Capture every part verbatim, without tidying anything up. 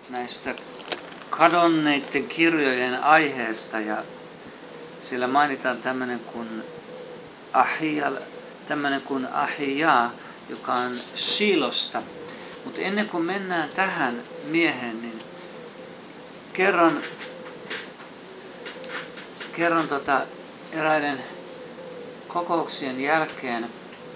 näistä kadonneiden kirjojen aiheesta ja siellä mainitaan tämmöinen kuin Ahia, tämmöinen kuin Ahia, joka on Shilosta. Mutta ennen kuin mennään tähän miehen, niin kerron, kerron tota eräiden kokouksien jälkeen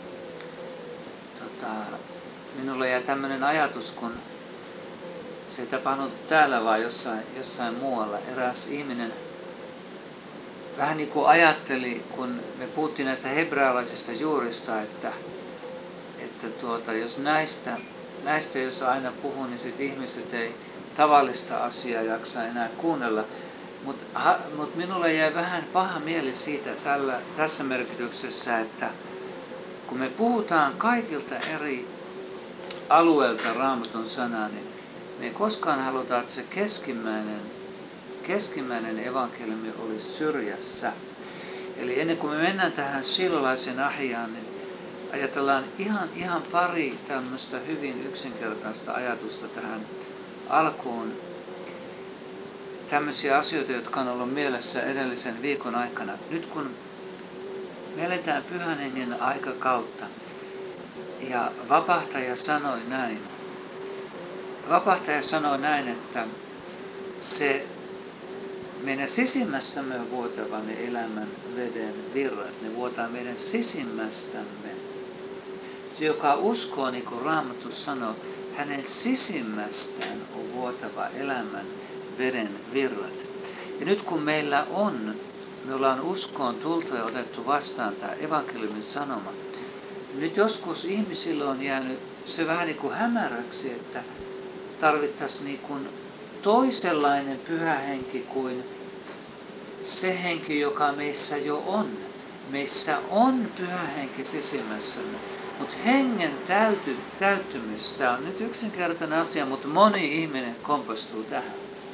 tota, minulle jäi tämmöinen ajatus, kun se ei tapahtunut täällä vaan jossain, jossain muualla. Eräs ihminen vähän niin kuin ajatteli, kun me puhuttiin näistä hebrealaisista juurista, että, että tuota, jos näistä, näistä jos aina puhuu, niin sit ihmiset ei tavallista asiaa jaksa enää kuunnella. Mutta mut minulle jäi vähän paha mieli siitä tällä, tässä merkityksessä, että kun me puhutaan kaikilta eri alueilta Raamatun sanaa, niin me ei koskaan haluta, että se keskimmäinen, keskimmäinen evankeliumi olisi syrjässä. Eli ennen kuin me mennään tähän silolaisen Ahiaan, niin ajatellaan ihan, ihan pari tämmöistä hyvin yksinkertaista ajatusta tähän alkuun. Tämmöisiä asioita, jotka on ollut mielessä edellisen viikon aikana. Nyt kun me eletään Pyhän Hengen aikakautta, ja vapahtaja sanoi näin. Vapahtaja sanoi näin, että se meidän sisimmästämme vuotava ne elämän veden virrat. Ne vuotaa meidän sisimmästämme. Se, joka uskoo, niin kuin Raamattu sanoo, hänen sisimmästään on vuotava elämän veden virrat. Ja nyt kun meillä on, me ollaan uskoon tultu ja otettu vastaan tämä evankeliumin sanoma, nyt joskus ihmisille on jäänyt se vähän niin kuin hämäräksi, että tarvittaisiin niin kuin toisenlainen pyhä henki kuin se henki, joka meissä jo on. Meissä on pyhä henki sisimmässämme, mutta hengen täyty, täyttymys, tämä on nyt yksinkertainen asia, mutta moni ihminen kompastuu tähän.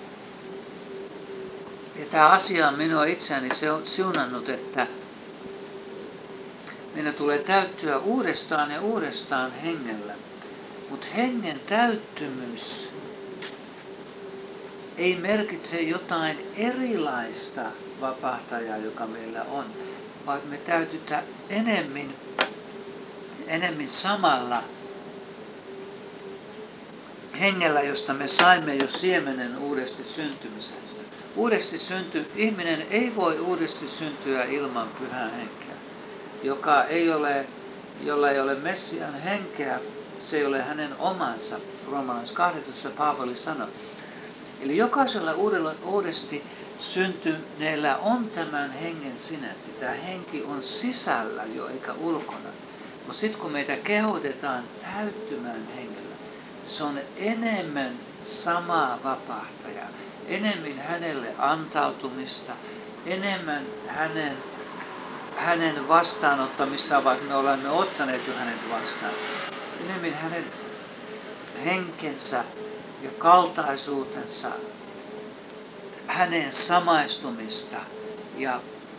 Ja tämä asia on minua itseäni siunannut, että meidän tulee täyttyä uudestaan ja uudestaan hengellä. Mutta hengen täyttymys ei merkitse jotain erilaista vapahtajaa, joka meillä on, vaan me täytytään enemmän, enemmän samalla hengellä, josta me saimme jo siemenen uudesti syntymisessä. Uudesti synty, ihminen ei voi uudesti syntyä ilman pyhää henkeä, joka ei ole, jolla ei ole Messian henkeä, se ei ole hänen omansa. Roomalais kahdeksassa Paavali sanoi. Eli jokaisella uudella, uudesti syntyneellä on tämän hengen sinetti. Tämä henki on sisällä jo eikä ulkona. Mutta sitten kun meitä kehotetaan täyttymään hengellä, se on enemmän samaa vapahtajaa. Enemmän hänelle antautumista, enemmän hänen, hänen vastaanottamista, vaikka me olemme ottaneet jo hänet vastaan. Enemmän hänen henkensä ja kaltaisuutensa, hänen samaistumista ja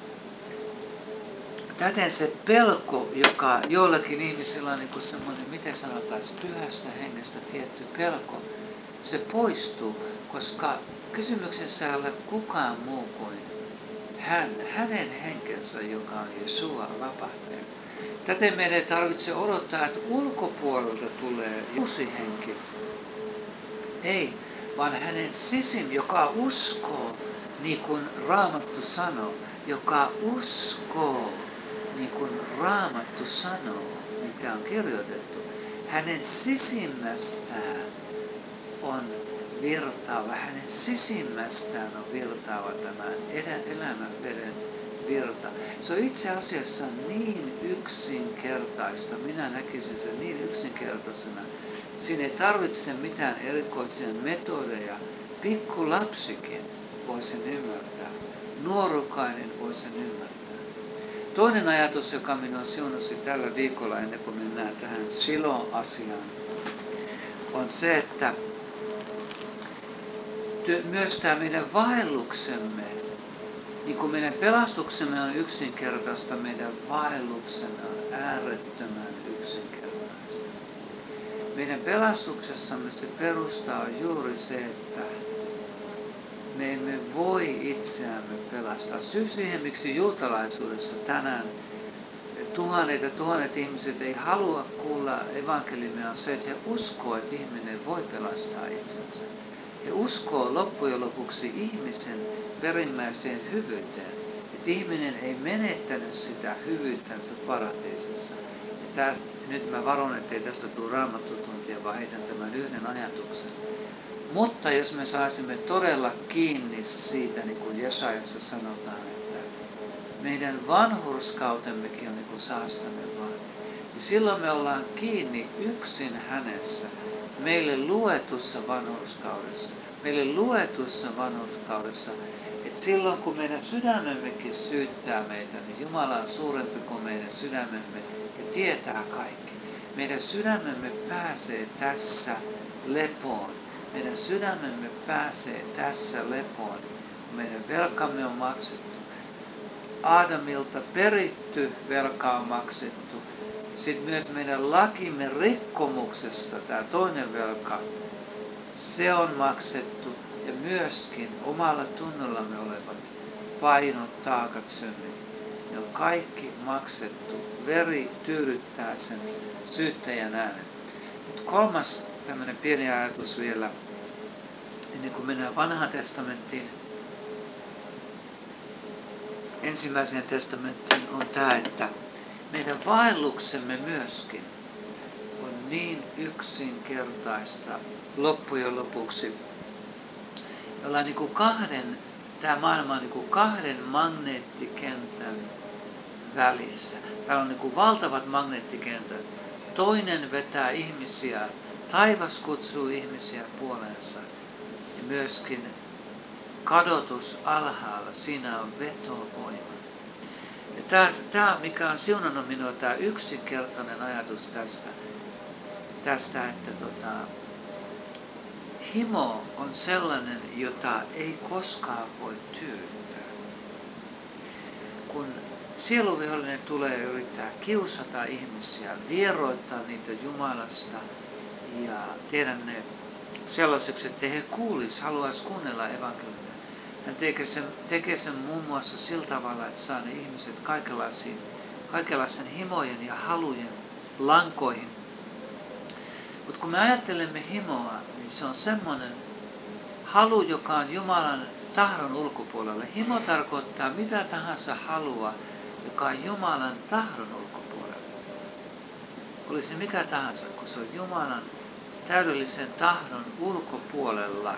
täten se pelko, joka joillakin ihmisillä on niin kuin semmoinen, miten sanotaan, pyhästä hengestä tietty pelko, se poistuu, koska kysymyksessä ei ole kukaan muu kuin hän, hänen henkensä, joka on Jesua vapahtaja. Täten meidän ei tarvitse odottaa, että ulkopuolelta tulee uusi henki. Ei, vaan hänen sisin, joka uskoo, niin kuin Raamattu sanoo, joka uskoo, niin kuin Raamattu sanoo, mikä on kirjoitettu. Hänen sisimmästään on virtaava, hänen sisimmästään on virtaava tämä elämän veden virta. Se on itse asiassa niin yksinkertaista, minä näkisin sen niin yksinkertaisena. Siinä ei tarvitse mitään erikoisia metodeja. Pikku lapsikin voi sen ymmärtää. Nuorukainen voi sen ymmärtää. Toinen ajatus, joka minua siunasi tällä viikolla ennen kuin mennään tähän Shilo-asiaan, on se, että myös tämä meidän vaelluksemme, niin kuin meidän pelastuksemme on yksinkertaista, meidän vaelluksemme on äärettömän yksinkertaista. Meidän pelastuksessamme se perusta on juuri se, että me emme voi itseämme pelastaa. Syy siihen, miksi juutalaisuudessa tänään tuhannet ja tuhannet ihmiset ei halua kuulla evankeliumia, on se, että he uskoo, että ihminen voi pelastaa itsensä. He uskoo loppujen lopuksi ihmisen perimmäiseen hyvyyteen, että ihminen ei menettänyt sitä hyvyyttänsä paratiisissa. Ja tästä, nyt mä varon, ettei tästä tule raamattutuntia, vaan heitän tämän yhden ajatuksen. Mutta jos me saisimme todella kiinni siitä, niin kuin Jesajassa sanotaan, että meidän vanhurskautemmekin on niin kuin saastainen vain, niin silloin me ollaan kiinni yksin hänessä, meille luetussa vanhurskaudessa. Meille luetussa vanhurskaudessa, että silloin kun meidän sydämemmekin syyttää meitä, niin Jumala on suurempi kuin meidän sydämemme ja tietää kaikki. Meidän sydämemme pääsee tässä lepoon. Meidän sydämemme pääsee tässä lepoon, kun meidän velkamme on maksettu. Aadamilta peritty velka on maksettu. Sitten myös meidän lakimme rikkomuksesta, tämä toinen velka, se on maksettu. Ja myöskin omalla tunnollamme olevat painot, taakat, synnit. Ne on kaikki maksettu. Veri tyydyttää sen syyttäjän äänen. Mutta kolmas tämmöinen pieni ajatus vielä, ennen kuin mennään vanhaan testamenttiin. Ensimmäiseen testamenttiin on tämä, että meidän vaelluksemme myöskin on niin yksinkertaista loppujen lopuksi. Me ollaan niin kuin kahden, tämä maailma on niin kuin kahden magneettikentän välissä. Täällä on niin kuin valtavat magneettikentät. Toinen vetää ihmisiä, taivas kutsuu ihmisiä puoleensa. Ja myöskin kadotus alhaalla, siinä on vetovoima. Ja tämä, tämä, mikä on siunannut minua, tämä yksinkertainen ajatus tästä, tästä että tota, himo on sellainen, jota ei koskaan voi tyydyttää. Kun sieluvihollinen tulee yrittää kiusata ihmisiä, vieroittaa niitä Jumalasta ja tehdä ne sellaiseksi, että he kuulis, haluaisi kuunnella evankeliumia. Hän tekee sen, tekee sen muun muassa sillä tavalla, että saa ne ihmiset kaikenlaisiin, kaikenlaisen himojen ja halujen lankoihin. Mutta kun me ajattelemme himoa, niin se on semmoinen halu, joka on Jumalan tahdon ulkopuolella. Himo tarkoittaa mitä tahansa halua, joka on Jumalan tahdon ulkopuolella. Oli se mikä tahansa, kun se on Jumalan täydellisen tahdon ulkopuolella.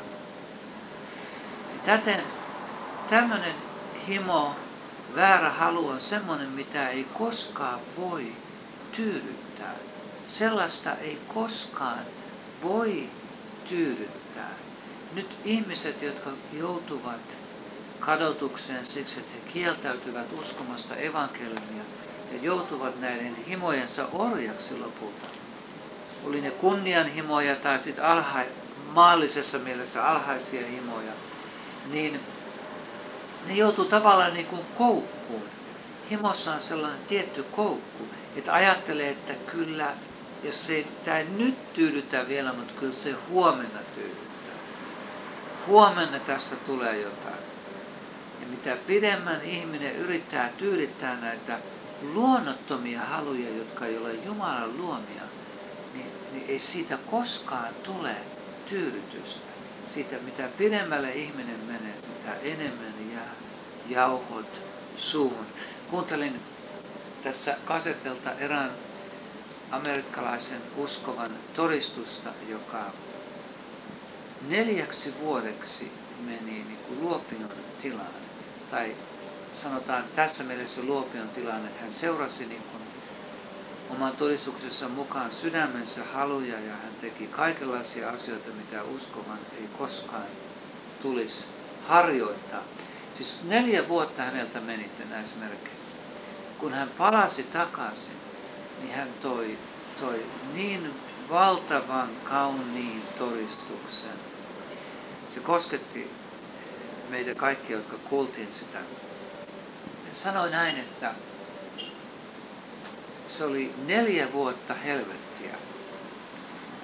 Täten tämmöinen himo, väärä halu on semmoinen, mitä ei koskaan voi tyydyttää. Sellaista ei koskaan voi tyydyttää. Nyt ihmiset, jotka joutuvat kadotukseen siksi, että he kieltäytyvät uskomasta evankeliumia ja joutuvat näiden himojensa orjaksi lopulta. Oli ne kunnianhimoja tai sitten alha, maallisessa mielessä alhaisia himoja, niin ne joutuu tavallaan niin kuin koukkuun. Himossa on sellainen tietty koukku, että ajattelee, että kyllä, jos ei, tämä ei nyt tyydytä vielä, mutta kyllä se huomenna tyydyttää. Huomenna tästä tulee jotain. Ja mitä pidemmän ihminen yrittää tyydyttää näitä luonnottomia haluja, jotka ei ole Jumalan luomia, niin, niin ei siitä koskaan tule tyydytystä. Siitä mitä pidemmälle ihminen menee, sitä enemmän jää jauhot suuhun. Kuuntelin tässä kasetelta erään amerikkalaisen uskovan todistusta, joka neljäksi vuodeksi meni niin kuin luopion tilaan. Tai sanotaan tässä mielessä luopion tilaan, että hän seurasi niin kuin oman todistuksensa mukaan sydämensä haluja ja hän teki kaikenlaisia asioita, mitä uskovan ei koskaan tulisi harjoittaa. Siis neljä vuotta häneltä meni näissä merkeissä. Kun hän palasi takaisin, niin hän toi, toi niin valtavan kauniin todistuksen. Se kosketti meitä kaikkia, jotka kuultiin sitä. Hän sanoi näin, että se oli neljä vuotta helvettiä.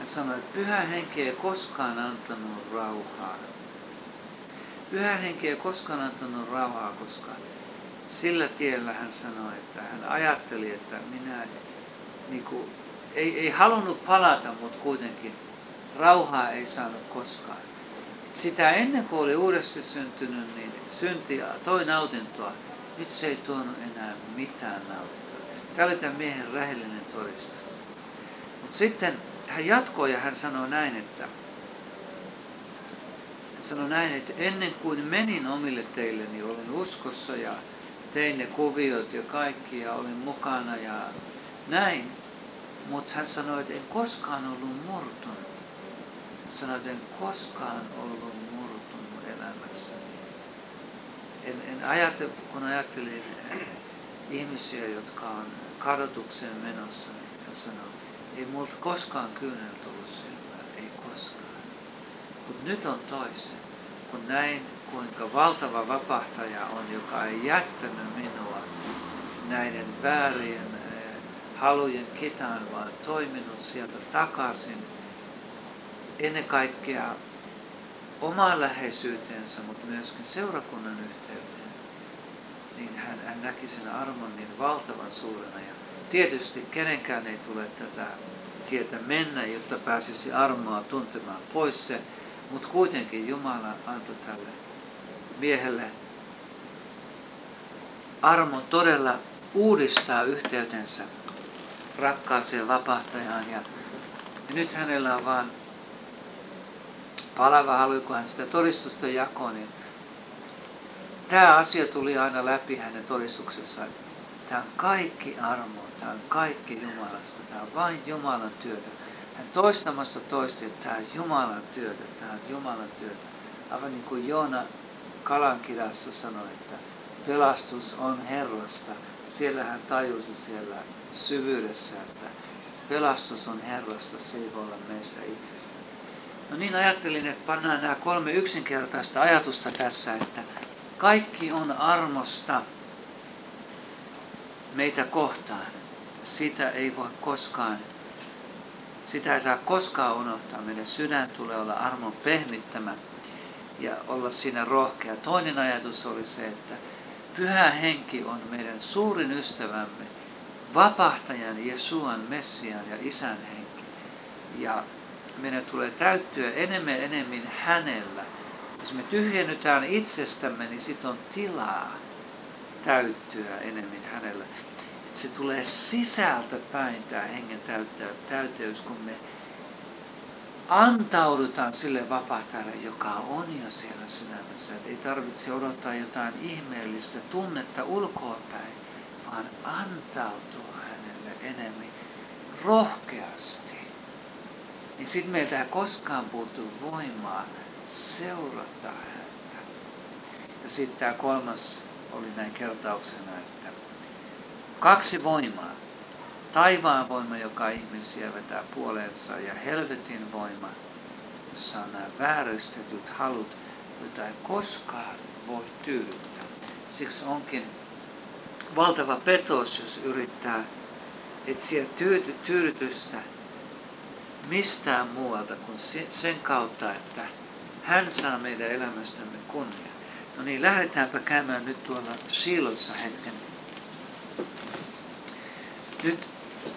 Hän sanoi, että Pyhä Henki ei koskaan antanut rauhaa. Pyhä Henki ei koskaan antanut rauhaa, koska sillä tiellä hän sanoi, että hän ajatteli, että minä niin kuin, ei, ei halunnut palata, mutta kuitenkin rauhaa ei saanut koskaan. Sitä ennen kuin oli uudesti syntynyt, niin synti toi nautintoa. Nyt se ei tuonut enää mitään nautintoa. Tämä oli tämän miehen rehellinen todistus. Mutta sitten hän jatkoi ja hän sanoi näin, että hän sanoi näin, että ennen kuin menin omille teille, niin olin uskossa ja tein ne kuviot ja kaikki ja olin mukana ja näin. Mutta hän sanoi, että en koskaan ollut murtunut. Hän sanoi, että en koskaan ollut murtunut elämässäni. En, en ajattele, kun ajattelin ihmisiä, jotka on kadotukseen menossa, niin hän sanoi, ei multa koskaan kyyneltä ollut silmää, ei koskaan. Mutta nyt on toisen, kun näin kuinka valtava vapahtaja on, joka ei jättänyt minua näiden väärien halujen kitaan, vaan toiminut sieltä takaisin ennen kaikkea omaan läheisyyteensä, mutta myöskin seurakunnan yhteyteen, niin hän, hän näki sen armon niin valtavan suurena. Ja tietysti kenenkään ei tule tätä tietä mennä, jotta pääsisi armoa tuntemaan pois se, mutta kuitenkin Jumala antoi tälle miehelle armon todella uudistaa yhteytensä rakkaaseen vapahtajaan. Ja, ja nyt hänellä on vaan palava halu, kun hän sitä todistusta jakoi, niin tämä asia tuli aina läpi hänen todistuksessaan. Tämä on kaikki armo, tämä on kaikki Jumalasta, tämä on vain Jumalan työtä. Hän toistamassa toisti, että tämä on Jumalan työtä, tämä on Jumalan työtä. Aivan niin kuin Joona Kalankirjassa sanoi, että pelastus on Herrasta. Siellä hän tajusi siellä syvyydessä, että pelastus on Herrasta, se ei voi olla meistä itsestä. No niin, ajattelin, että pannaan nämä kolme yksinkertaista ajatusta tässä, että kaikki on armosta meitä kohtaan. Sitä ei voi koskaan, sitä ei saa koskaan unohtaa. Meidän sydän tulee olla armon pehmittämä ja olla siinä rohkea. Toinen ajatus oli se, että Pyhä Henki on meidän suurin ystävämme, vapahtajan, Jesuan, Messiaan ja Isän henki. Ja meidän tulee täyttyä enemmän enemmän hänellä. Jos me tyhjennytään itsestämme, niin sit on tilaa täyttyä enemmän hänellä. Et se tulee sisältä päin tämä hengen täyteys, kun me antaudutaan sille vapahtajalle, joka on jo siellä sydämessä. Et ei tarvitse odottaa jotain ihmeellistä tunnetta ulkoapäin, vaan antautua hänelle enemmän rohkeasti. Niin sitten meiltä ei koskaan puuttu voimaa seurata häntä. Ja sitten tämä kolmas oli näin kertauksena, että kaksi voimaa. Taivaan voima, joka ihmisiä vetää puoleensa, ja helvetin voima, jossa on nämä vääristetyt halut, joita ei koskaan voi tyydyttää. Siksi onkin valtava petos, jos yrittää etsiä tyydy- tyydytystä mistään muualta kuin sen kautta, että hän saa meidän elämästämme kunnia. No niin, lähdetäänpä käymään nyt tuolla Shilossa hetken. Nyt,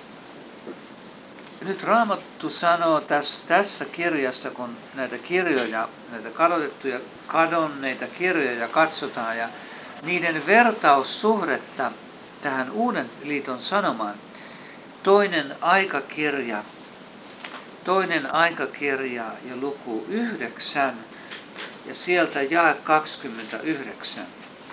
nyt Raamattu sanoo tässä, tässä kirjassa, kun näitä kirjoja, näitä kadotettuja, kadonneita kirjoja katsotaan ja niiden vertaussuhdetta tähän Uuden liiton sanomaan. Toinen aikakirja, toinen aikakirja ja luku yhdeksän ja sieltä jae kaksikymmentäyhdeksän.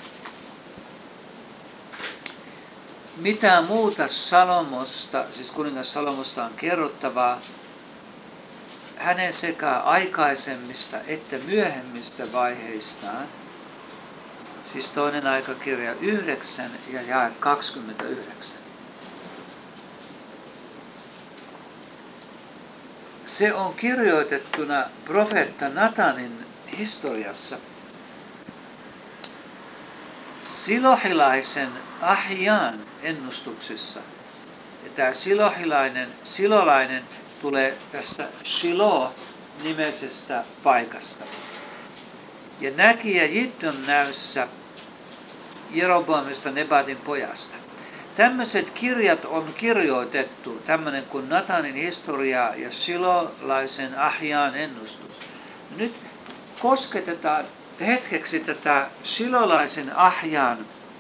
Mitä muuta Salomosta, siis kuningas Salomosta on kerrottavaa hänen sekä aikaisemmista että myöhemmistä vaiheistaan, siis toinen aikakirja yhdeksän ja jae kaksikymmentäyhdeksän. Se on kirjoitettuna profeetta Natanin historiassa. Silohilaisen Ahjaan ennustuksessa. Ja tämä silohilainen, silolainen tulee tästä Shiloh-nimisestä paikasta. Ja näkijä Jiddon näyssä Jeroboamista Nebatin pojasta. Tämmöiset kirjat on kirjoitettu, tämmöinen kuin Natanin historia ja Shilolaisen Ahjaan ennustus. Nyt kosketetaan hetkeksi tätä Shilolaisen Ahjaan,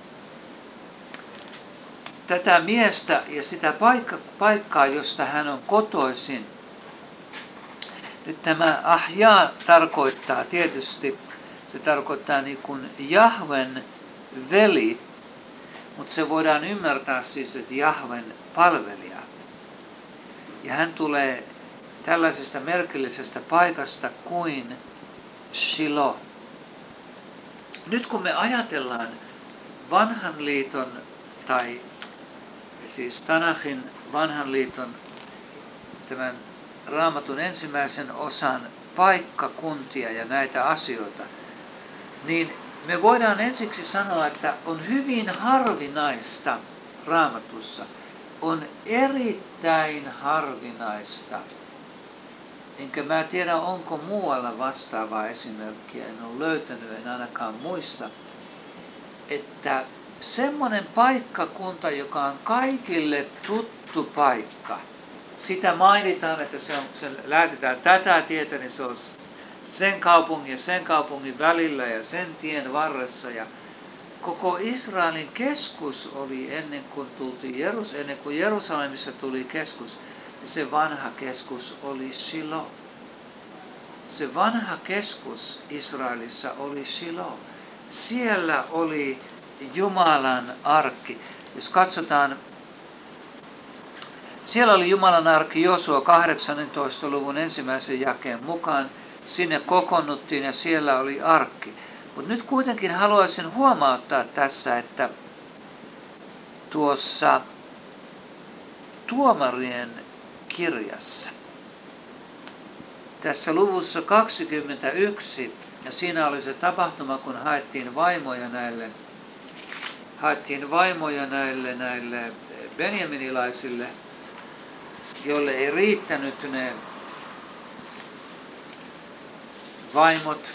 tätä miestä ja sitä paikka, paikkaa, josta hän on kotoisin. Nyt tämä Ahjaa tarkoittaa tietysti, se tarkoittaa niin kuin Jahven veli, mutta se voidaan ymmärtää siis, että Jahven palvelija. Ja hän tulee tällaisesta merkillisestä paikasta kuin Shiloh. Nyt kun me ajatellaan vanhan liiton tai siis Tanakhin vanhan liiton tämän Raamatun ensimmäisen osan paikkakuntia ja näitä asioita, niin me voidaan ensiksi sanoa, että on hyvin harvinaista Raamatussa, on erittäin harvinaista. Enkä mä tiedä, onko muualla vastaavaa esimerkkiä, en ole löytänyt, en ainakaan muista, että semmoinen paikkakunta, joka on kaikille tuttu paikka, sitä mainitaan, että se, on, se lähdetään tätä tietä, niin se on sen kaupungin ja sen kaupungin välillä ja sen tien varressa. Ja koko Israelin keskus oli ennen kuin, tultiin Jerus, ennen kuin Jerusalemissa tuli keskus, niin se vanha keskus oli Shiloh. Se vanha keskus Israelissa oli Shiloh. Siellä oli Jumalan arkki. Jos katsotaan, siellä oli Jumalan arkki Joosua kahdeksantoista luvun ensimmäisen jakeen mukaan. Sinne kokoonnuttiin ja siellä oli arkki. Mutta nyt kuitenkin haluaisin huomauttaa tässä, että tuossa Tuomarien kirjassa, tässä luvussa kaksikymmentäyksi, ja siinä oli se tapahtuma, kun haettiin vaimoja näille, haettiin vaimoja näille, näille benjaminilaisille, joille ei riittänyt ne vaimot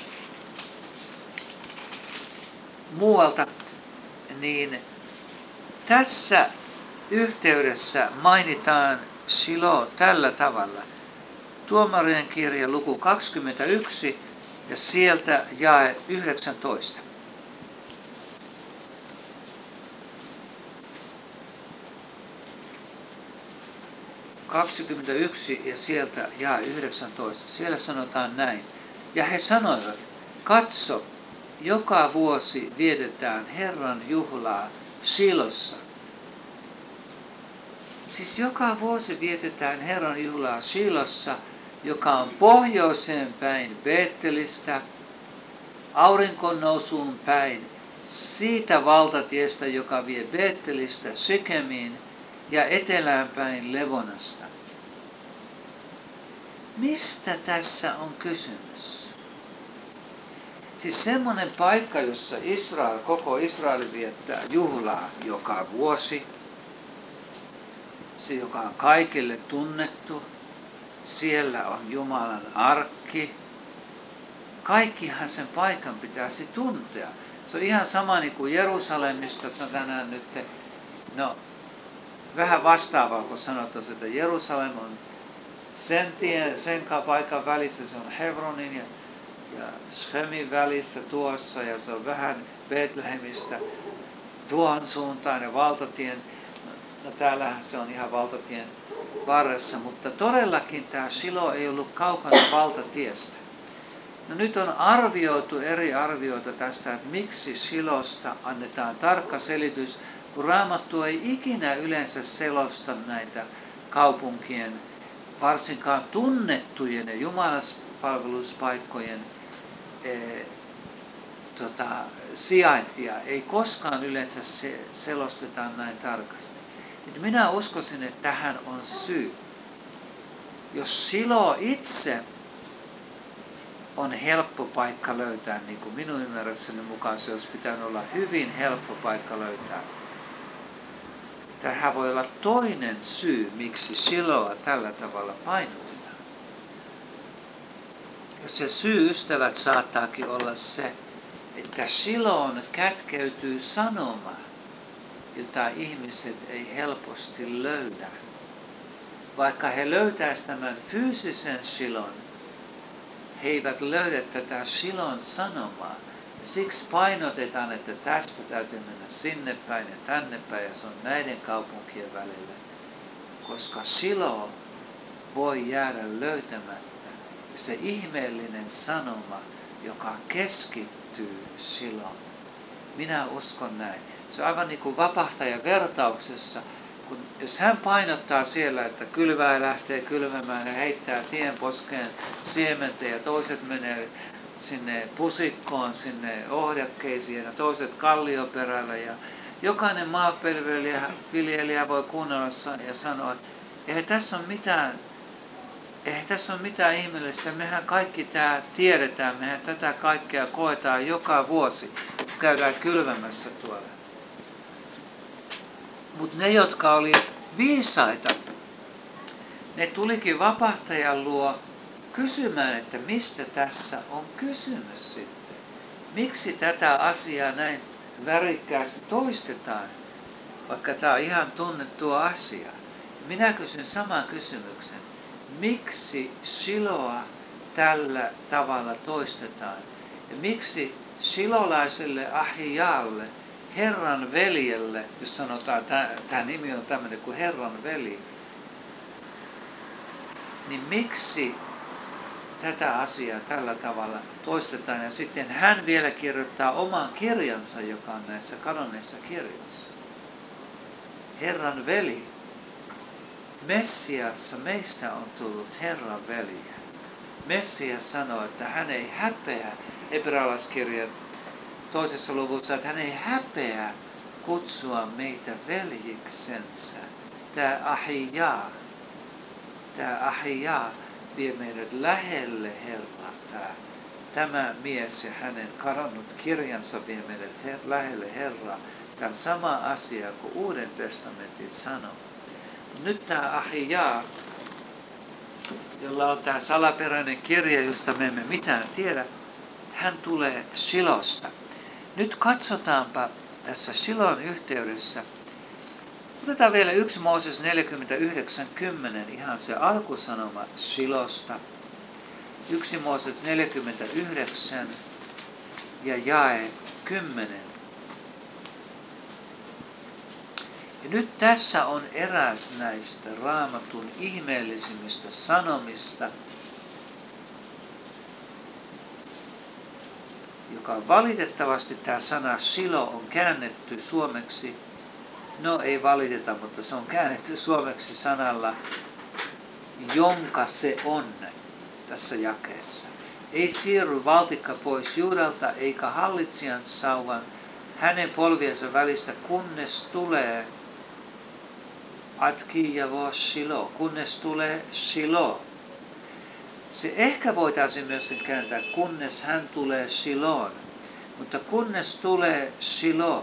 muualta, niin tässä yhteydessä mainitaan Shiloh tällä tavalla. Tuomarien kirja luku kaksikymmentäyksi ja sieltä jae yhdeksäntoista. kaksikymmentäyksi ja sieltä jae yhdeksäntoista. Siellä sanotaan näin. Ja he sanoivat, katso, joka vuosi vietetään Herran juhlaa Shilossa. Siis joka vuosi vietetään Herran juhlaa Shilossa, joka on pohjoiseen päin Beettelistä, auringon nousuun päin, siitä valtatiestä, joka vie Beettelistä Sykemiin ja etelään päin Levonasta. Mistä tässä on kysymys? Siis semmoinen paikka, jossa Israel, koko Israel viettää juhlaa joka vuosi, se joka on kaikille tunnettu, siellä on Jumalan arkki. Kaikkihan sen paikan pitäisi tuntea. Se on ihan sama niin kuin Jerusalemista tänään nyt, no vähän vastaavaa, kun sanotaan, että Jerusalem on sen, tien, sen paikan välissä, se on Hebronin ja, ja Shemin välissä tuossa, ja se on vähän Betlehemistä tuohon suuntaan ja valtatien, no täällähän se on ihan valtatien varressa, mutta todellakin tämä Shiloh ei ollut kaukana valtatiestä. No nyt on arvioitu eri arvioita tästä, että miksi Shilohsta annetaan tarkka selitys, kun Raamattu ei ikinä yleensä selosta näitä kaupunkien, varsinkaan tunnettujen ja jumalaspalveluspaikkojen e, tota, sijaintia. Ei koskaan yleensä se, selostetaan näin tarkasti. Nyt minä uskoisin, että tähän on syy. Jos Shiloh itse on helppo paikka löytää, niin kuin minun ymmärrykseni mukaan se olisi pitänyt olla hyvin helppo paikka löytää, tähän voi olla toinen syy, miksi Shiloa tällä tavalla painotetaan. Ja se syy, ystävät, saattaakin olla se, että Shiloon kätkeytyy sanoma, jota ihmiset ei helposti löydä. Vaikka he löytäisivät tämän fyysisen Shilon, he eivät löydä tätä Shilon sanomaa. Siksi painotetaan, että tästä täytyy mennä sinne päin ja tänne päin, ja se on näiden kaupunkien välillä. Koska Shilo voi jäädä löytämättä. Se ihmeellinen sanoma, joka keskittyy Shiloon. Minä uskon näin. Se on aivan niin kuin vapahtajan vertauksessa, kun jos hän painottaa siellä, että kylväjä lähtee kylvämään ja heittää tienposkeen siementä ja toiset menee sinne pusikkoon, sinne ohjakkeisiin ja toiset kallioperällä ja jokainen maanviljelijä voi kuunnella ja sanoa, että eihän tässä ole mitään, eihän tässä ole mitään ihmeellistä, mehän kaikki tämä tiedetään, mehän tätä kaikkea koetaan joka vuosi, kun käydään kylvämässä tuolla. Mutta ne, jotka oli viisaita, ne tulikin vapahtajan luo kysymään, että mistä tässä on kysymys sitten. Miksi tätä asiaa näin värikkäästi toistetaan, vaikka tämä on ihan tunnettu asia. Minä kysyn saman kysymyksen. Miksi Shiloa tällä tavalla toistetaan? Ja miksi shilolaiselle Ahijaalle, Herran veljelle, jos sanotaan, tämä nimi on tämmöinen kuin Herran veli, niin miksi tätä asiaa tällä tavalla toistetaan? Ja sitten hän vielä kirjoittaa oman kirjansa, joka on näissä kadonneissa kirjoissa. Herran veli. Messiassa meistä on tullut Herran veli. Messias sanoo, että hän ei häpeä, hebrealaiskirjan toisessa luvussa, että hän ei häpeä kutsua meitä veljiksensä. Tämä Ahijaa, tämä Ahijaa vie meidät lähelle Herraa. Tämä, tämä mies ja hänen kadonnut kirjansa vie meidät her, lähelle Herraa. Tämä on sama asia kuin Uuden testamentin sanoo. Nyt tämä Ahijaa, jolla on tämä salaperäinen kirja, josta me emme mitään tiedä, hän tulee Shilosta. Nyt katsotaanpa tässä Shilon yhteydessä. Otetaan vielä yksi Mooses neljäkymmentäyhdeksän kymmenen, ihan se alkusanoma Shilosta. yksi Mooses neljäkymmentäyhdeksän ja jae kymmenen. Ja nyt tässä on eräs näistä Raamatun ihmeellisimmistä sanomista, joka valitettavasti tämä sana Shilo on käännetty suomeksi. No ei valiteta, mutta se on käännetty suomeksi sanalla, jonka se on tässä jakeessa. Ei siirry valtikka pois Juudalta eikä hallitsijan sauvan hänen polviensa välistä, kunnes tulee Atki ja vos Shilo, kunnes tulee Shilo. Se ehkä voitaisiin myöskin kääntää, kunnes hän tulee Shiloon, mutta kunnes tulee Shilo.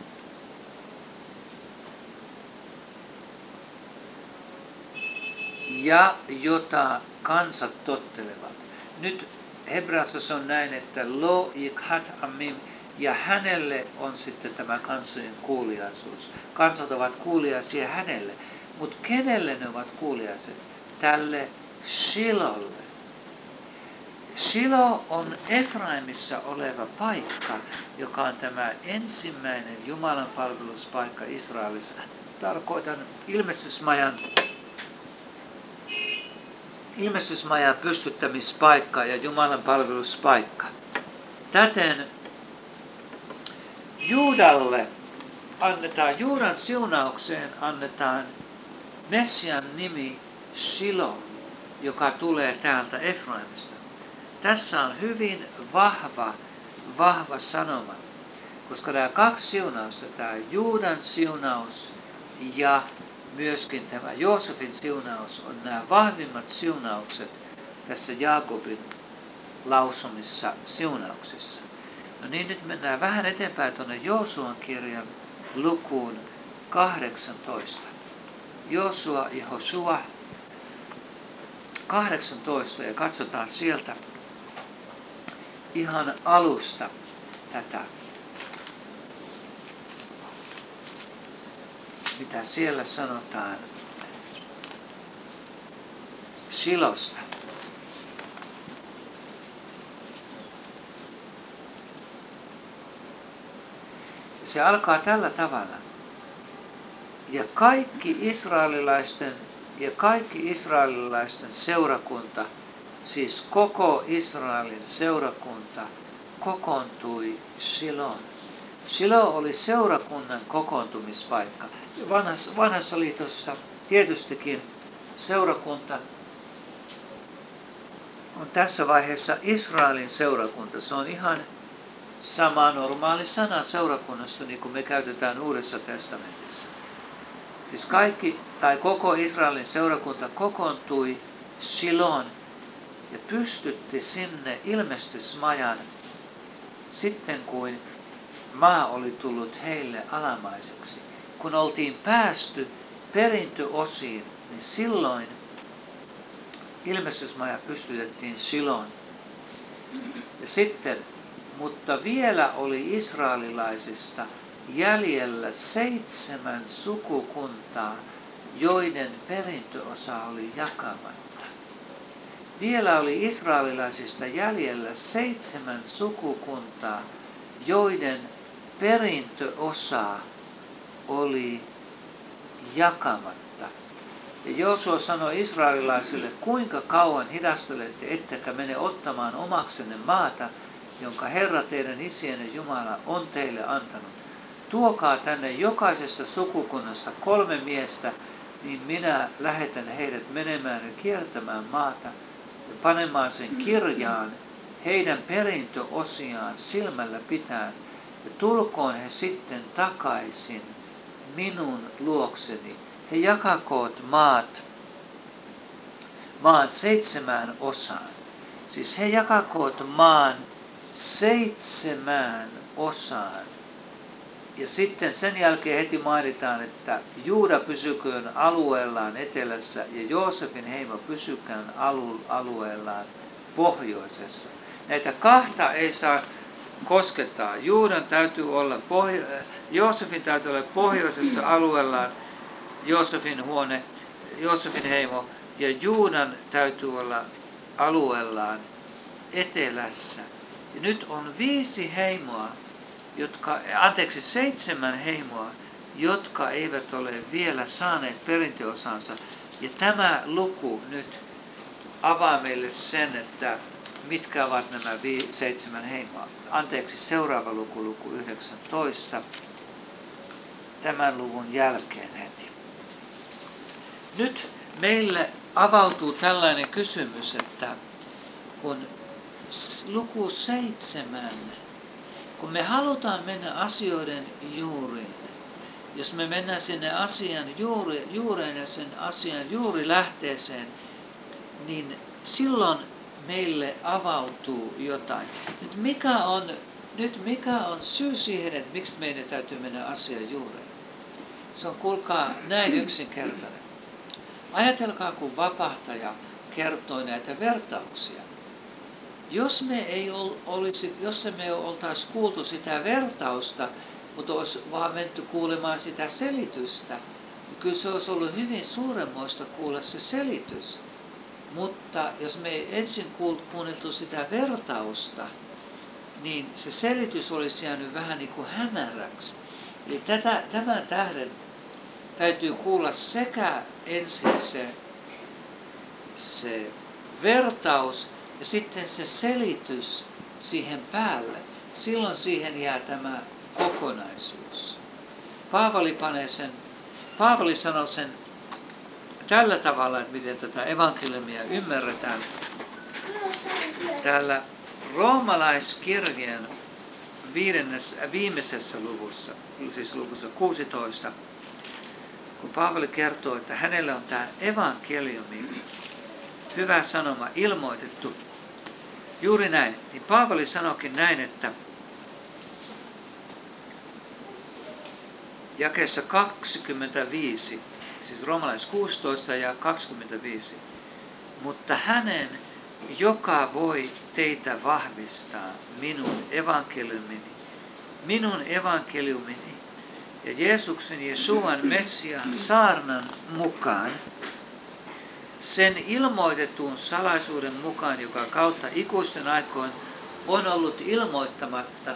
Ja jota kansat tottelevat. Nyt hebreassa on näin, että lo yikhat amim, ja hänelle on sitten tämä kansojen kuuliaisuus. Kansat ovat kuuliaisia hänelle, mutta kenelle ne ovat kuuliaiset? Tälle Shilolle. Shilo on Efraimissa oleva paikka, joka on tämä ensimmäinen Jumalan palveluspaikka Israelissa. Tarkoitan ilmestysmajan ilmestysmajan pystyttämispaikka ja Jumalan palveluspaikka. Täten Juudalle annetaan, Juudan siunaukseen annetaan Messian nimi Shilo, joka tulee täältä Efraimista. Tässä on hyvin vahva, vahva sanoma, koska nämä kaksi siunausta, tämä Juudan siunaus ja myöskin tämä Joosefin siunaus, on nämä vahvimmat siunaukset tässä Jaakobin lausumissa siunauksissa. No niin, nyt mennään vähän eteenpäin tuonne Joosuan kirjan lukuun kahdeksantoista. Joosua ja Hosua kahdeksantoista, ja katsotaan sieltä ihan alusta tätä, mitä siellä sanotaan Shilosta. Se alkaa tällä tavalla. Ja kaikki israelilaisten ja kaikki israelilaisten seurakunta, siis koko Israelin seurakunta, kokoontui Shiloon. Shilo oli seurakunnan kokoontumispaikka. Vanhassa, vanhassa liitossa tietystikin seurakunta on tässä vaiheessa Israelin seurakunta. Se on ihan sama normaali sana seurakunnasta, niin kuin me käytetään Uudessa testamentissa. Siis kaikki tai koko Israelin seurakunta kokoontui Shiloon ja pystytti sinne ilmestysmajan sitten, kun maa oli tullut heille alamaiseksi. Kun oltiin päästy perintöosiin, niin silloin ilmestysmaja pystytettiin Shiloon. Ja sitten, mutta vielä oli israelilaisista jäljellä seitsemän sukukuntaa, joiden perintöosa oli jakamatta. Vielä oli israelilaisista jäljellä seitsemän sukukuntaa, joiden perintöosa oli jakamatta. Ja Joosua sanoi israelilaisille, kuinka kauan hidastelette, ettekä mene ottamaan omaksenne maata, jonka Herra teidän isienne Jumala on teille antanut. Tuokaa tänne jokaisesta sukukunnasta kolme miestä, niin minä lähetän heidät menemään ja kiertämään maata ja panemaan sen kirjaan heidän perintöosiaan silmällä pitäen. Ja tulkoon he sitten takaisin minun luokseni. He jakakoot maat, maan seitsemään osaan. Siis he jakakoot maan seitsemään osaan. Ja sitten sen jälkeen heti mainitaan, että Juuda pysyköön alueellaan etelässä ja Joosefin heimo pysyköön alueellaan pohjoisessa. Näitä kahta ei saa koskettaa. Juudan täytyy olla pohjo- Joosefin täytyy olla pohjoisessa alueellaan, Joosefin huone, Joosefin heimo, ja Juudan täytyy olla alueellaan etelässä. Ja nyt on viisi heimoa, jotka, anteeksi, seitsemän heimoa, jotka eivät ole vielä saaneet perintöosansa. Ja tämä luku nyt avaa meille sen, että mitkä ovat nämä vi- seitsemän heimoa. Anteeksi, seuraava luku, luku yhdeksäntoista, tämän luvun jälkeen heti. Nyt meille avautuu tällainen kysymys, että kun luku seitsemän, kun me halutaan mennä asioiden juuriin, jos me mennään sinne asian juuri, juureen ja sen asian juuri lähteeseen, niin silloin meille avautuu jotain. Nyt mikä on, nyt mikä on syy siihen, että miksi meidän täytyy mennä asian juureen? Se on, kuulkaa, näin yksinkertainen. Ajatelkaa, kun vapahtaja kertoi näitä vertauksia. Jos me ei olisi, jos me oltaisi kuultu sitä vertausta, mutta olisi vaan menty kuulemaan sitä selitystä, niin kyllä se olisi ollut hyvin suuremmoista kuulla se selitys. Mutta jos me ei ensin kuunneltu sitä vertausta, niin se selitys olisi jäänyt vähän niin kuin hämäräksi. Eli tätä, tämän tähden täytyy kuulla sekä ensin se, se vertaus ja sitten se selitys siihen päälle. Silloin siihen jää tämä kokonaisuus. Paavali panee sen, Paavali sanoo sen tällä tavalla, että miten tätä evankeliumia ymmärretään. Täällä roomalaiskirjeen viimeisessä luvussa, siis luvussa kuusitoista, kun Paavali kertoo, että hänelle on tämä evankeliumi, hyvä sanoma, ilmoitettu. Juuri näin. Niin Paavali sanoikin näin, että jakeessa kaksikymmentäviisi, siis roomalais kuusitoista ja kaksikymmentäviisi. Mutta hänen, joka voi teitä vahvistaa, minun evankeliumini, minun evankeliumini ja Jeesuksen Jesuan Messiaan saarnan mukaan, sen ilmoitetun salaisuuden mukaan, joka kautta ikuisten aikoin on ollut ilmoittamatta,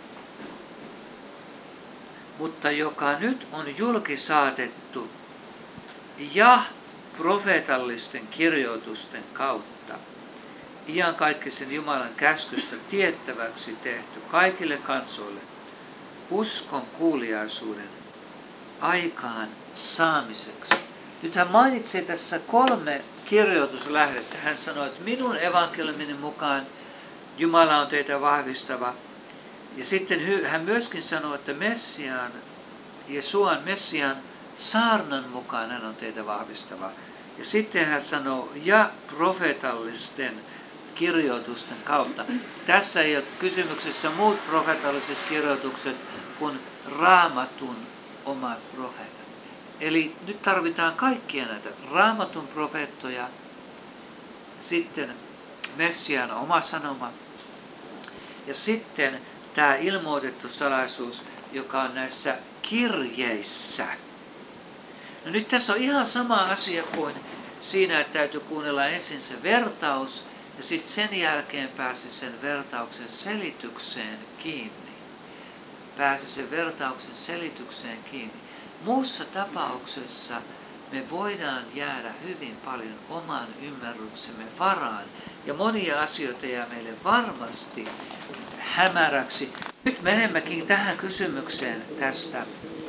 mutta joka nyt on julkisaatettu ja profeetallisten kirjoitusten kautta iankaikkisen Jumalan käskystä tiettäväksi tehty kaikille kansoille uskon kuuliaisuuden aikaan saamiseksi. Nyt hän mainitsee tässä kolme kirjoituslähdettä. Hän sanoi, että minun evankeliumini mukaan Jumala on teitä vahvistava. Ja sitten hän myöskin sanoi, että Messiaan, Jesuan Messiaan saarnan mukaan hän on teitä vahvistava. Ja sitten hän sanoo, ja profeetallisten kirjoitusten kautta. Tässä ei ole kysymyksessä muut profeetalliset kirjoitukset kuin Raamatun omat profeetat. Eli nyt tarvitaan kaikkia näitä Raamatun profeettoja, sitten Messiaan oma sanoma ja sitten tämä ilmoitettu salaisuus, joka on näissä kirjeissä. No nyt tässä on ihan sama asia kuin siinä, että täytyy kuunnella ensin se vertaus ja sitten sen jälkeen pääsi sen vertauksen selitykseen kiinni. Pääsi sen vertauksen selitykseen kiinni. Muussa tapauksessa me voidaan jäädä hyvin paljon oman ymmärryksemme varaan ja monia asioita jää meille varmasti hämäräksi. Nyt menemmekin tähän kysymykseen tästä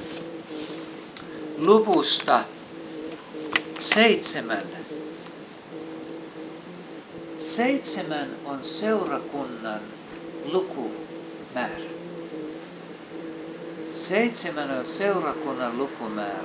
luvusta seitsemän. Seitsemän on seurakunnan lukumäärä. Seitsemän on seurakunnan lukumäärä.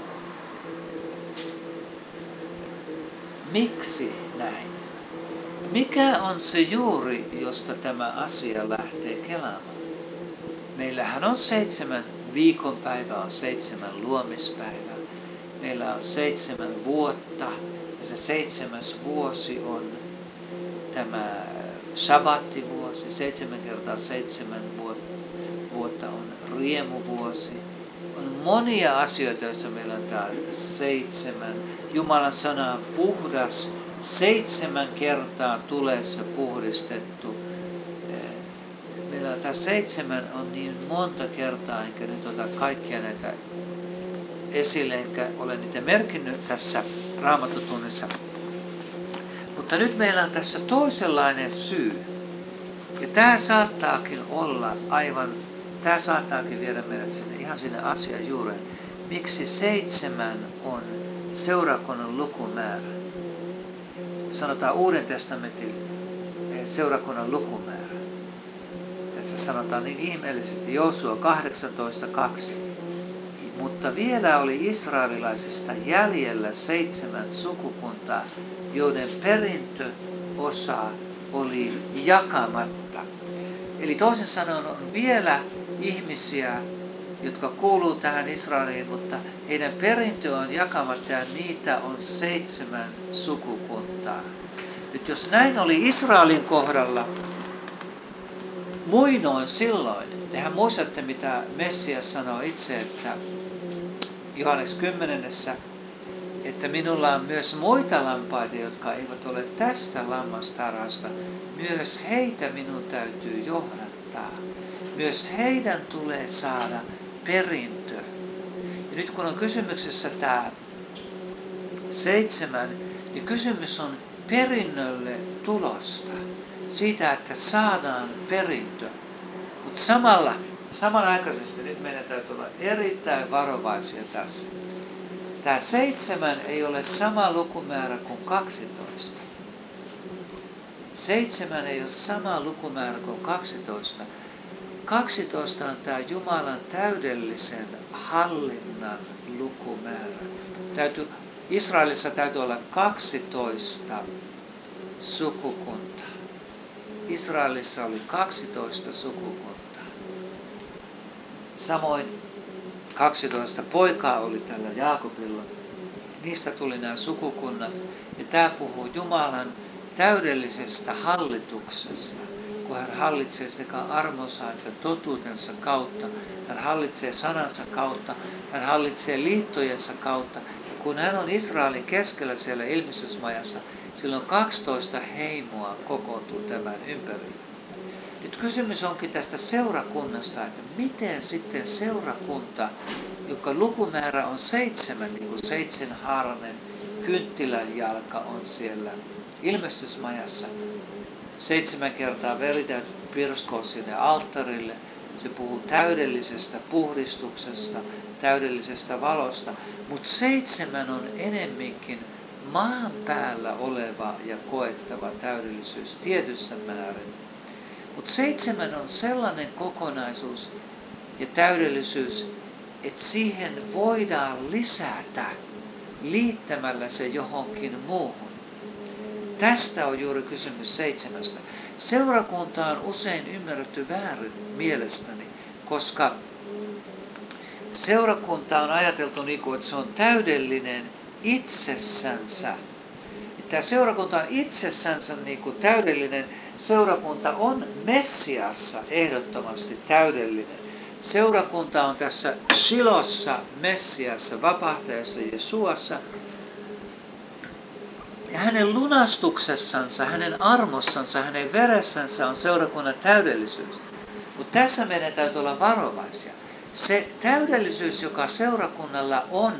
Miksi näin? Mikä on se juuri, josta tämä asia lähtee kelaamaan? Meillähän on seitsemän viikonpäivä, on seitsemän luomispäivää. Meillä on seitsemän vuotta ja se seitsemäs vuosi on tämä sabbattivuosi. Seitsemän kertaa seitsemän vuotta on riemuvuosi. On monia asioita, joissa meillä on tämä seitsemän. Jumalan sana on puhdas, seitsemän kertaa tulessa puhdistettu. Meillä on tämä seitsemän on niin monta kertaa, enkä nyt ota kaikkia näitä esille, enkä ole niitä merkinnyt tässä Raamattutunnissa. Mutta nyt meillä on tässä toisenlainen syy. Ja tämä saattaakin olla aivan, tämä saattaakin viedä meidät sinne, ihan sinne asian juureen. Miksi seitsemän on seurakunnan lukumäärä? Sanotaan Uuden testamentin seurakunnan lukumäärä. Tässä sanotaan niin ihmeellisesti Joosua kahdeksantoista kaksi. Mutta vielä oli israelilaisista jäljellä seitsemän sukukuntaa, joiden perintöosa oli jakamatta. Eli toisin sanoen on vielä ihmisiä, jotka kuuluu tähän Israeliin, mutta heidän perintö on jakamatta ja niitä on seitsemän sukukuntaa. Nyt jos näin oli Israelin kohdalla, muinoin silloin, tehän muistatte mitä Messias sanoi itse, että Johannes kymmenennessä, että minulla on myös muita lampaita, jotka eivät ole tästä lammastarhasta. Myös heitä minun täytyy johdattaa. Myös heidän tulee saada perintö. Ja nyt kun on kysymyksessä tämä seitsemän, niin kysymys on perinnölle tulosta. Siitä, että saadaan perintö. Mutta samalla, samanaikaisesti nyt meidän täytyy olla erittäin varovaisia tässä. Tämä seitsemän ei ole sama lukumäärä kuin kaksitoista. Seitsemän ei ole sama lukumäärä kuin kaksitoista. kaksitoista on tämä Jumalan täydellisen hallinnan lukumäärä. Täytyy, Israelissa täytyy olla kaksitoista sukukuntaa. Israelissa oli kaksitoista sukukuntaa. Samoin kaksitoista poikaa oli tällä Jaakobilla. Niistä tuli nämä sukukunnat. Ja tämä puhuu Jumalan täydellisestä hallituksesta, kun hän hallitsee sekä armonsa että totuutensa kautta. Hän hallitsee sanansa kautta. Hän hallitsee liittojensa kautta. Ja kun hän on Israelin keskellä siellä ilmestysmajassa, silloin kaksitoista heimoa kokoontuu tämän ympärille. Nyt kysymys onkin tästä seurakunnasta, että miten sitten seurakunta, joka lukumäärä on seitsemän, niin kuin seitsemänhaarainen kynttilän jalka on siellä ilmestysmajassa. Seitsemän kertaa veri täytyy pirskoa sinne alttarille. Se puhuu täydellisestä puhdistuksesta, täydellisestä valosta, mutta seitsemän on enemminkin maan päällä oleva ja koettava täydellisyys tietyssä määrin. Mutta seitsemän on sellainen kokonaisuus ja täydellisyys, että siihen voidaan lisätä liittämällä se johonkin muuhun. Tästä on juuri kysymys seitsemästä. Seurakunta on usein ymmärretty väärin mielestäni, koska seurakunta on ajateltu niin kuin, että se on täydellinen itsessänsä. Tämä seurakunta on itsessänsä niin kuin täydellinen. Seurakunta on Messiassa ehdottomasti täydellinen. Seurakunta on tässä Shilossa, Messiassa, vapahtajassa Jeesuassa. Ja hänen lunastuksessansa, hänen armossansa, hänen veressänsä on seurakunnan täydellisyys. Mutta tässä meidän täytyy olla varovaisia. Se täydellisyys, joka seurakunnalla on,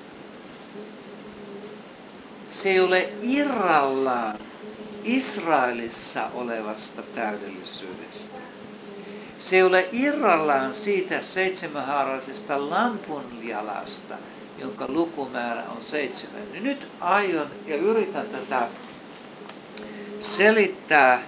se ei ole irrallaan Israelissa olevasta täydellisyydestä. Se ei ole irrallaan siitä seitsemänhaaraisesta lampunjalasta, jonka lukumäärä on seitsemän. Niin nyt aion ja yritän tätä selittää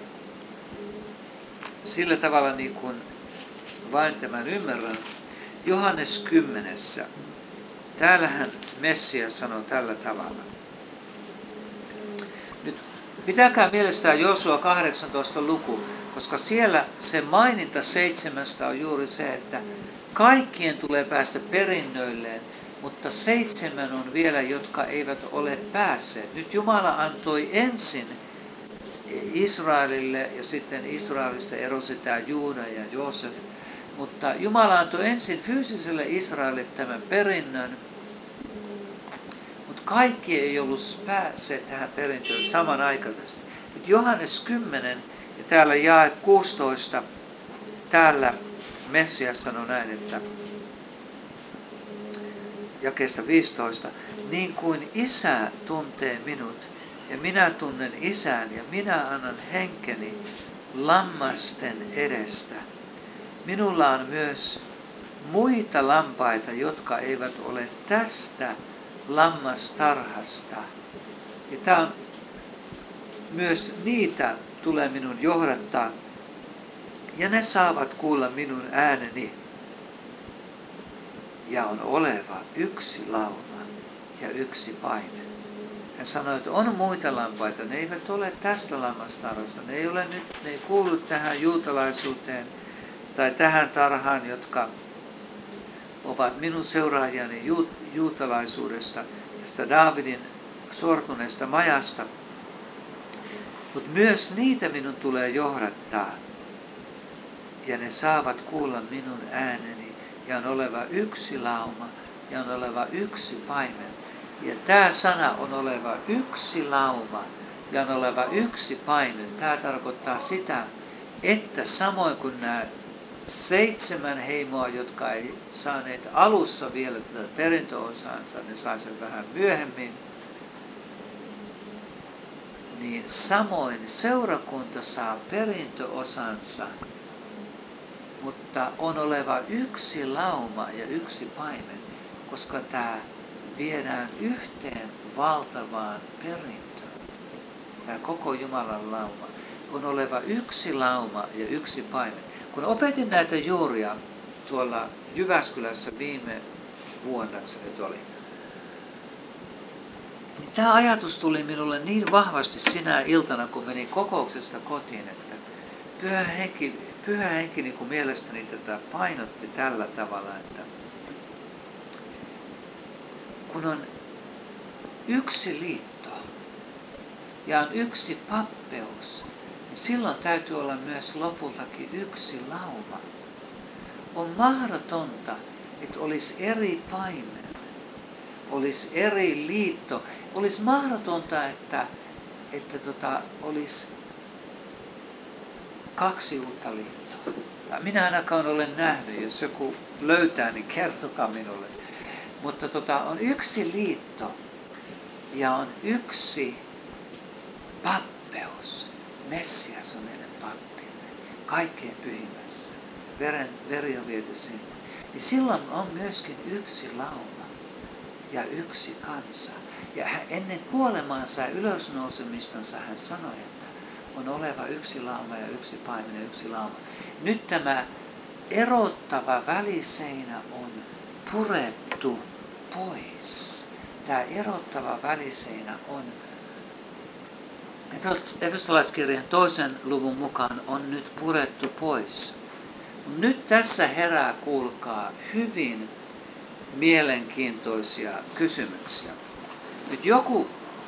sillä tavalla niin kuin vain tämän ymmärrän. Johannes kymmenessä. Täällähän Messias sanoo tällä tavalla. Nyt pitäkää mielestään Joosua kahdeksantoista luku, koska siellä se maininta seitsemästä on juuri se, että kaikkien tulee päästä perinnöilleen, mutta seitsemän on vielä, jotka eivät ole päässeet. Nyt Jumala antoi ensin Israelille ja sitten Israelista erosi tämä Juuda ja Joosef, mutta Jumala antoi ensin fyysiselle Israelille tämän perinnön, mutta kaikki ei ollut päässeet tähän perintöön samanaikaisesti. Nyt Johannes kymmenen ja täällä jae kuusitoista, täällä Messias sanoi näin, että jakeesta viisitoista, niin kuin Isä tuntee minut ja minä tunnen Isän ja minä annan henkeni lammasten edestä. Minulla on myös muita lampaita, jotka eivät ole tästä lammastarhasta. Ja tämä on myös niitä tulee minun johdattaa. Ja ne saavat kuulla minun ääneni. Ja on oleva yksi lauma ja yksi paimen. Hän sanoi, että on muita lampaita. Ne eivät ole tästä lammastarhasta. Ne ei ole nyt, ne ei kuulu tähän juutalaisuuteen tai tähän tarhaan, jotka ovat minun seuraajani juutalaisuudesta, tästä Daavidin sortuneesta majasta. Mutta myös niitä minun tulee johdattaa. Ja ne saavat kuulla minun ääneni. Ja on oleva yksi lauma ja on oleva yksi paimen. Ja tämä sana on oleva yksi lauma ja on oleva yksi paimen. Tämä tarkoittaa sitä, että samoin kuin nämä seitsemän heimoa, jotka ei saaneet alussa vielä tätä perintöosaansa, ne sai sen vähän myöhemmin, niin samoin seurakunta saa perintöosansa, mutta on oleva yksi lauma ja yksi paimen, koska tämä viedään yhteen valtavaan perintöön. Tämä koko Jumalan lauma on oleva yksi lauma ja yksi paimen. Kun opetin näitä juuria tuolla Jyväskylässä viime vuonna, se nyt oli, niin tämä ajatus tuli minulle niin vahvasti sinä iltana, kun menin kokouksesta kotiin, että Pyhä Henki, Pyhä Henki niin kuin mielestäni tätä painotti tällä tavalla, että kun on yksi liitto ja on yksi pappeus, niin silloin täytyy olla myös lopultakin yksi lauma. On mahdotonta, että olisi eri paimen, olisi eri liitto. Olisi mahdotonta, että, että tota, olisi kaksi uutta liittoa. Minä ainakaan olen nähnyt, jos joku löytää, niin kertokaa minulle. Mutta tota, on yksi liitto ja on yksi pappeus. Messias on meidän pappimme, kaikkein pyhimmässä. Veren, veri on viety sinne. Niin silloin on myöskin yksi lauma ja yksi kansa. Ja hän, ennen kuolemaansa ja ylösnousemistansa hän sanoi, että on oleva yksi lauma ja yksi paimen ja yksi lauma. Nyt tämä erottava väliseinä on purettu pois. Tämä erottava väliseinä on, Efesolaiskirjan toisen luvun mukaan, on nyt purettu pois. Nyt tässä herää, kuulkaa, hyvin mielenkiintoisia kysymyksiä. Nyt joku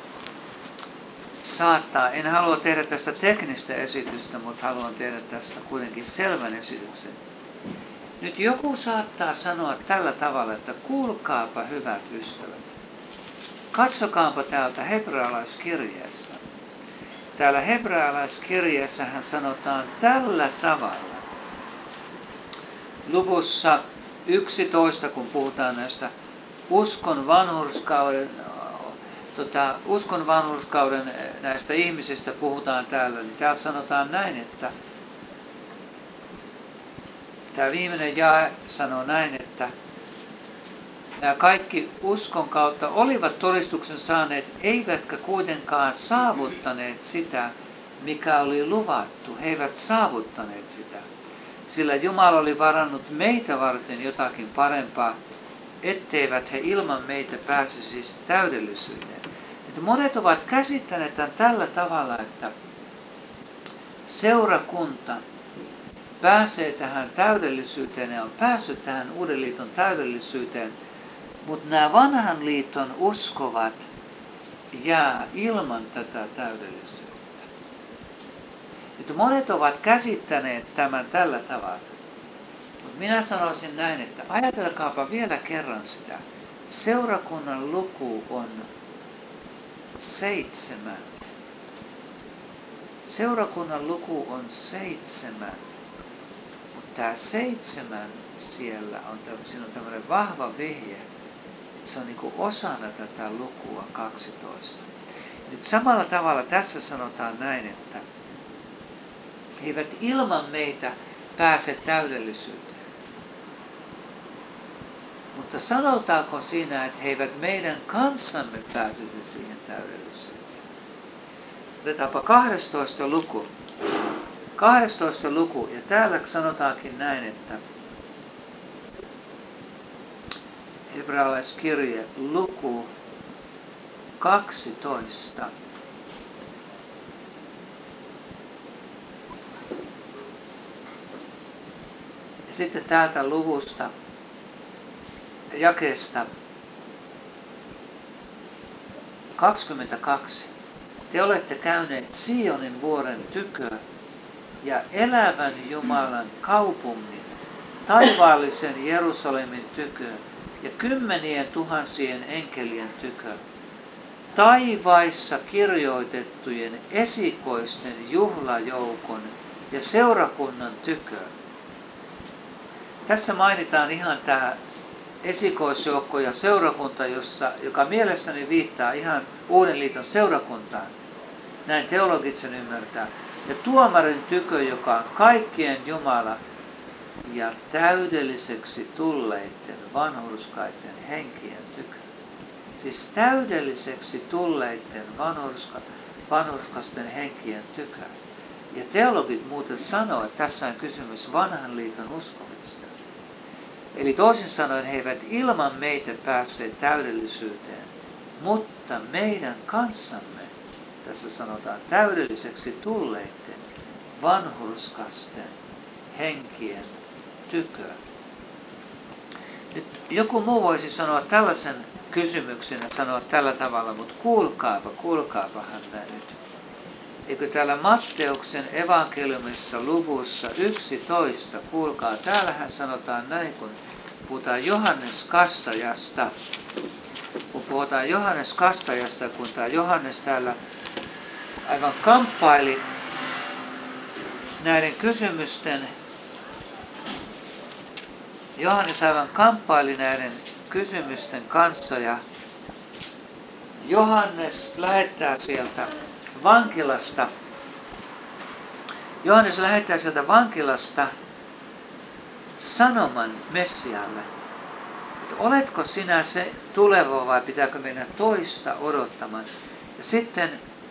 saattaa, en halua tehdä tästä teknistä esitystä, mutta haluan tehdä tästä kuitenkin selvän esityksen. Nyt joku saattaa sanoa tällä tavalla, että kuulkaapa hyvät ystävät. Katsokaanpa täältä hebrealaiskirjeestä. Täällä hebrealaiskirjeessähän sanotaan tällä tavalla. Luvussa yksitoista, kun puhutaan näistä uskon vanhurskauden, tota, uskon vanhurskauden näistä ihmisistä puhutaan täällä, niin täällä sanotaan näin, että tämä viimeinen jae sanoo näin, että nämä kaikki uskon kautta olivat todistuksen saaneet, eivätkä kuitenkaan saavuttaneet sitä, mikä oli luvattu. He eivät saavuttaneet sitä, sillä Jumala oli varannut meitä varten jotakin parempaa, etteivät he ilman meitä pääsisi täydellisyyteen. Että monet ovat käsittäneet tämän tällä tavalla, että seurakunta pääsee tähän täydellisyyteen ja on päässyt tähän uuden liiton täydellisyyteen, mutta nämä vanhan liiton uskovat jää ilman tätä täydellisyyttä. Että monet ovat käsittäneet tämän tällä tavalla. Mutta minä sanoisin näin, että ajatelkaapa vielä kerran sitä. Seurakunnan luku on seitsemän. Seurakunnan luku on seitsemän. Mutta tämä seitsemän siellä on, siinä on tämmöinen vahva vihje, että se on niin kuin osana tätä lukua kaksitoista. Nyt samalla tavalla tässä sanotaan näin, että he eivät ilman meitä pääse täydellisyyteen. Mutta sanotaanko siinä, että he eivät meidän kanssamme pääsisi siihen täydellisyyteen? Otetaanpa kahdestoista luku. kahdestoista luku, ja täällä sanotaankin näin, että hebrealaiskirje luku kaksitoista. Ja sitten täältä luvusta, jakeesta kaksikymmentäkaksi. Te olette käyneet Sionin vuoren tykö ja elävän Jumalan kaupungin, taivaallisen Jerusalemin tykö ja kymmenien tuhansien enkelien tykö, taivaissa kirjoitettujen esikoisten juhlajoukon ja seurakunnan tykö. Tässä mainitaan ihan tämä esikoisjoukko ja seurakunta, jossa, joka mielestäni viittaa ihan Uuden liiton seurakuntaan. Näin teologit sen ymmärtää. Ja tuomarin tykö, joka on kaikkien Jumala ja täydelliseksi tulleiden vanhurskaiden henkien tykö. Siis täydelliseksi tulleiden vanhurska, vanhurskasten henkien tykö. Ja teologit muuten sanoo, että tässä on kysymys vanhan liiton uskovista. Eli toisin sanoen he eivät ilman meitä päässeet täydellisyyteen, mutta meidän kanssamme, tässä sanotaan täydelliseksi tulleiden vanhurskasten henkien tykö. Nyt joku muu voisi sanoa tällaisen kysymyksenä sanoa tällä tavalla, mutta kuulkaapa, kuulkaapa häntä nyt. Eikö täällä Matteuksen evankeliumissa luvussa yksitoista, kuulkaa, täällähän sanotaan näin, kun puhutaan Johannes Kastajasta. Kun puhutaan Johannes Kastajasta, kun tämä Johannes täällä aivan kamppaili näiden kysymysten, Johannes aivan kamppaili näiden kysymysten kanssa ja Johannes lähettää sieltä vankilasta, Johannes lähettää sieltä vankilasta sanoman Messialle, että oletko sinä se tuleva vai pitääkö mennä toista odottamaan. Ja sitten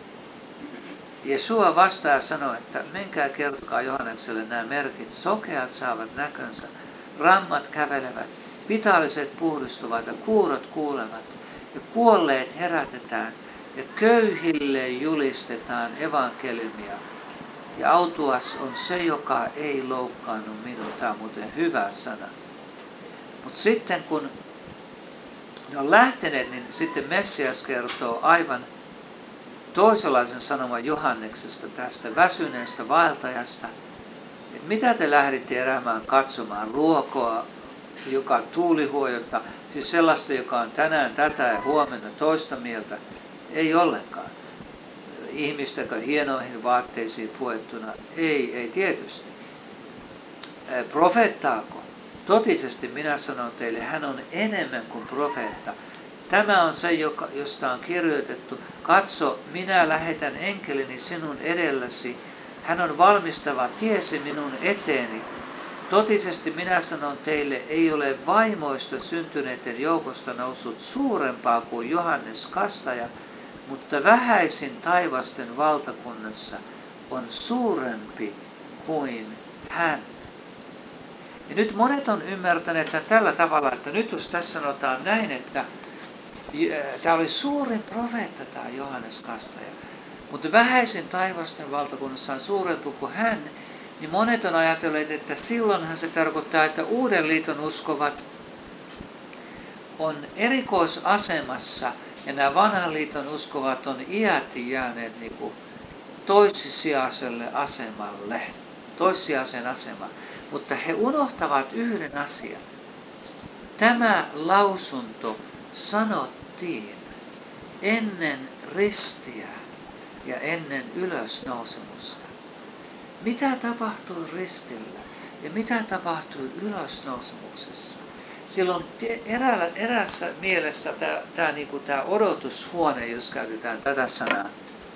Jesua vastaa ja sanoo, että menkää kertokaa Johannekselle nämä merkit. Sokeat saavat näkönsä, rammat kävelevät, vitalliset puhdistuvat ja kuurot kuulevat ja kuolleet herätetään ja köyhille julistetaan evankeliumia. Ja autuas on se, joka ei loukkaannut minua. Tämä on muuten hyvä sana. Mutta sitten kun ne on lähteneet, niin sitten Messias kertoo aivan toisenlaisen sanoman Johanneksesta, tästä väsyneestä vaeltajasta. Että mitä te lähditte elämään katsomaan? Ruokoa, joka tuulihuojota, siis sellaista, joka on tänään tätä ja huomenna toista mieltä. Ei ollenkaan. Ihmistä, joka hienoihin vaatteisiin puettuna. Ei, ei tietysti. Profeettaako? Totisesti minä sanon teille, hän on enemmän kuin profeetta. Tämä on se, joka, josta on kirjoitettu. Katso, minä lähetän enkelini sinun edelläsi. Hän on valmistava tiesi minun eteeni. Totisesti minä sanon teille, ei ole vaimoista syntyneiden joukosta noussut suurempaa kuin Johannes Kastaja, mutta vähäisin taivasten valtakunnassa on suurempi kuin hän. Ja nyt monet on ymmärtäneet tällä tavalla, että nyt jos tässä sanotaan näin, että tämä oli suurin profeetta tämä Johannes Kastaja, mutta vähäisin taivasten valtakunnassa on suurempi kuin hän, niin monet on ajatelleet, että silloinhan se tarkoittaa, että uuden liiton uskovat on erikoisasemassa ja nämä vanhan liiton uskovat on iäti jääneet niin kuin toissijaiselle asemalle, toissijaisen asemaan. Mutta he unohtavat yhden asian. Tämä lausunto sanottiin ennen ristiä ja ennen ylösnousemusta. Mitä tapahtui ristillä ja mitä tapahtui ylösnousemuksessa? Silloin eräällä, eräässä mielessä tämä, tämä, niin kuin tämä odotushuone, jos käytetään tätä sanaa,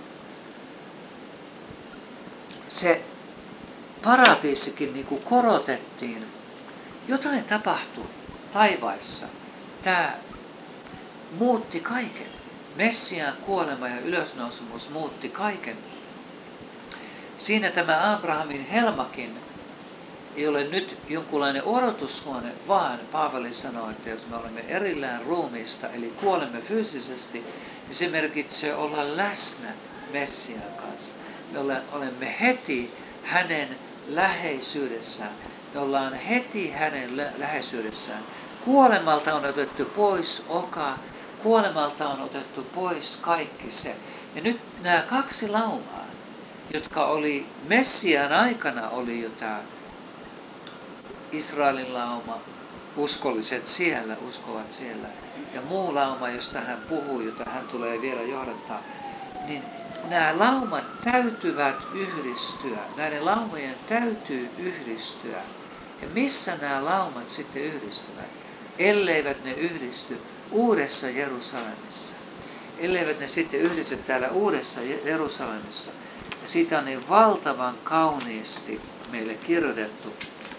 se paratiisikin niin kuin korotettiin. Jotain tapahtui taivaissa. Tämä muutti kaiken. Messiaan kuolema ja ylösnousemus muutti kaiken. Siinä tämä Abrahamin helmakin ei ole nyt jonkunlainen odotushuone, vaan Paavali sanoo, että jos me olemme erillään ruumiista, eli kuolemme fyysisesti, niin se merkitsee olla läsnä Messiaan kanssa. Me olemme heti hänen läheisyydessään. Me ollaan heti hänen lä- läheisyydessään. Kuolemalta on otettu pois oka, kuolemalta on otettu pois kaikki se. Ja nyt nämä kaksi laumaa, jotka oli Messiaan aikana, oli jo tämä Israelin lauma, uskolliset siellä, uskovat siellä, ja muu lauma, josta hän puhuu, jota hän tulee vielä johdattaa, niin nämä laumat täytyvät yhdistyä. Näiden laumojen täytyy yhdistyä. Ja missä nämä laumat sitten yhdistyvät? Elleivät ne yhdisty Uudessa Jerusalemissa. Elleivät ne sitten yhdisty täällä Uudessa Jerusalemissa. Ja siitä on niin valtavan kauniisti meille kirjoitettu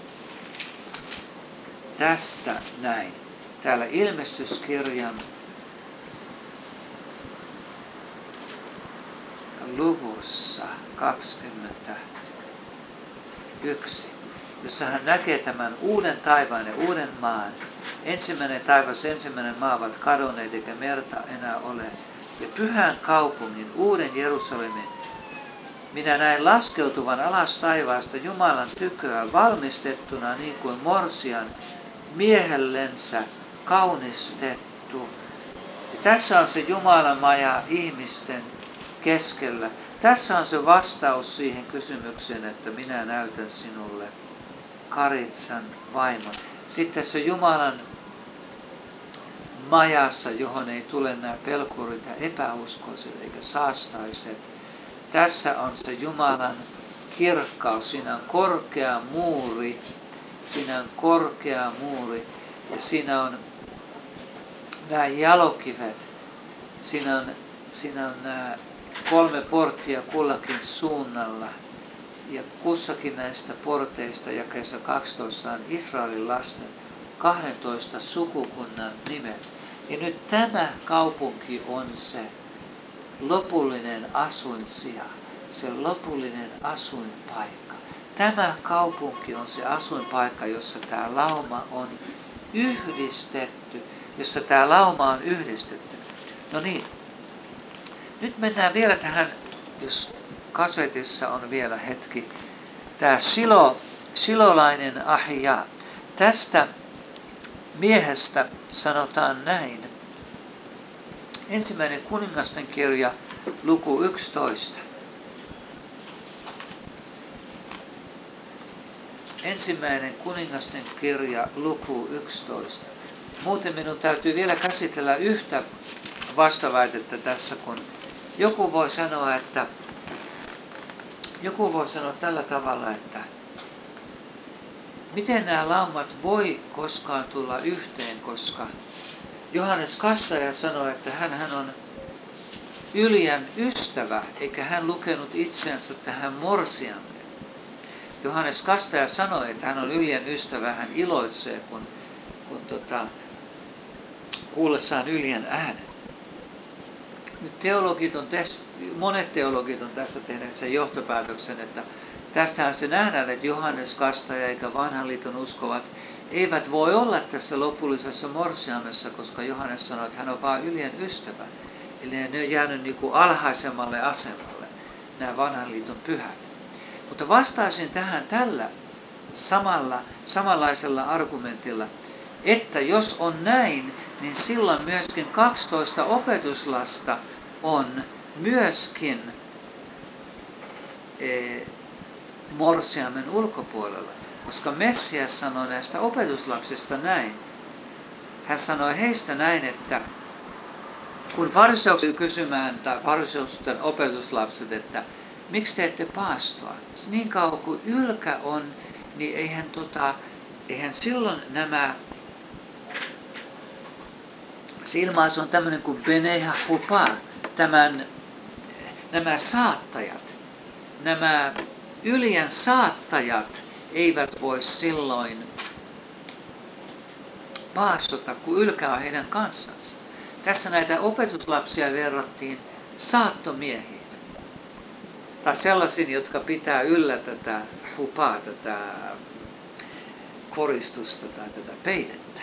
tästä näin. Täällä ilmestyskirjan luvussa kaksikymmentäyksi, jossa hän näkee tämän uuden taivaan ja uuden maan. Ensimmäinen taivas, ensimmäinen maa ovat kadonneet eikä merta enää ole. Ja pyhän kaupungin, uuden Jerusalemin, minä näin laskeutuvan alas taivaasta Jumalan tyköä valmistettuna niin kuin morsian miehellensä kaunistettu. Tässä on se Jumalan maja ihmisten keskellä. Tässä on se vastaus siihen kysymykseen, että minä näytän sinulle Karitsan vaimon. Sitten se Jumalan majassa, johon ei tule nämä pelkurit ja epäuskoiset eikä saastaiset. Tässä on se Jumalan kirkkaus. Siinä on korkea muuri. Siinä on korkea muuri. Ja siinä on nämä jalokivet. Siinä on, siinä on nämä kolme porttia kullakin suunnalla. Ja kussakin näistä porteista jakeessa kaksitoista on Israelin lasten kahdentoista sukukunnan nimet. Ja nyt tämä kaupunki on se lopullinen asuinsija, se lopullinen asuinpaikka. Tämä kaupunki on se asuinpaikka, jossa tämä lauma on yhdistetty, jossa tämä lauma on yhdistetty. No niin, nyt mennään vielä tähän, jos kasetissa on vielä hetki, tämä Silo, silolainen Ahija. Tästä miehestä sanotaan näin. Ensimmäinen kuningasten kirja, luku yksitoista. Ensimmäinen kuningasten kirja, luku yksitoista. Muuten minun täytyy vielä käsitellä yhtä vastaväitettä tässä, kun joku voi sanoa, että joku voi sanoa tällä tavalla, että miten nämä laumat voi koskaan tulla yhteen, koska Johannes Kastaja sanoi, että hän, hän on Yljän ystävä, eikä hän lukenut itseänsä tähän morsiamme. Johannes Kastaja sanoi, että hän on Yljän ystävä, hän iloitsee, kun, kun tota, kuullessaan Yljän äänen. Nyt teologit on täs, monet teologit on tässä tehneet sen johtopäätöksen, että tästähän se nähdään, että Johannes Kastaja eikä vanhan liiton uskovat eivät voi olla tässä lopullisessa morsiamessa, koska Johannes sanoi, että hän on vain Yljän ystävä. Eli ne on jäänyt niin kuin alhaisemmalle asemalle, nämä vanhan liiton pyhät. Mutta vastaisin tähän tällä samalla, samanlaisella argumentilla, että jos on näin, niin silloin myöskin kaksitoista opetuslasta on myöskin e, morsiamen ulkopuolella. Koska Messias sanoi näistä opetuslapsista näin. Hän sanoi heistä näin, että kun fariseukset kysymään, tai fariseusten opetuslapset, että miksi te ette paastoa? Niin kauan kuin ylkä on, niin eihän, tota, eihän silloin nämä, se ilmaisu on tämmöinen kuin Beneha Hupa, tämän, nämä saattajat, nämä Yljän saattajat eivät voi silloin paastota, kun ylkä on heidän kanssansa. Tässä näitä opetuslapsia verrattiin saattomiehiin. Tai sellaisiin, jotka pitää yllä tätä hupaa, tätä koristusta tai tätä peitettä.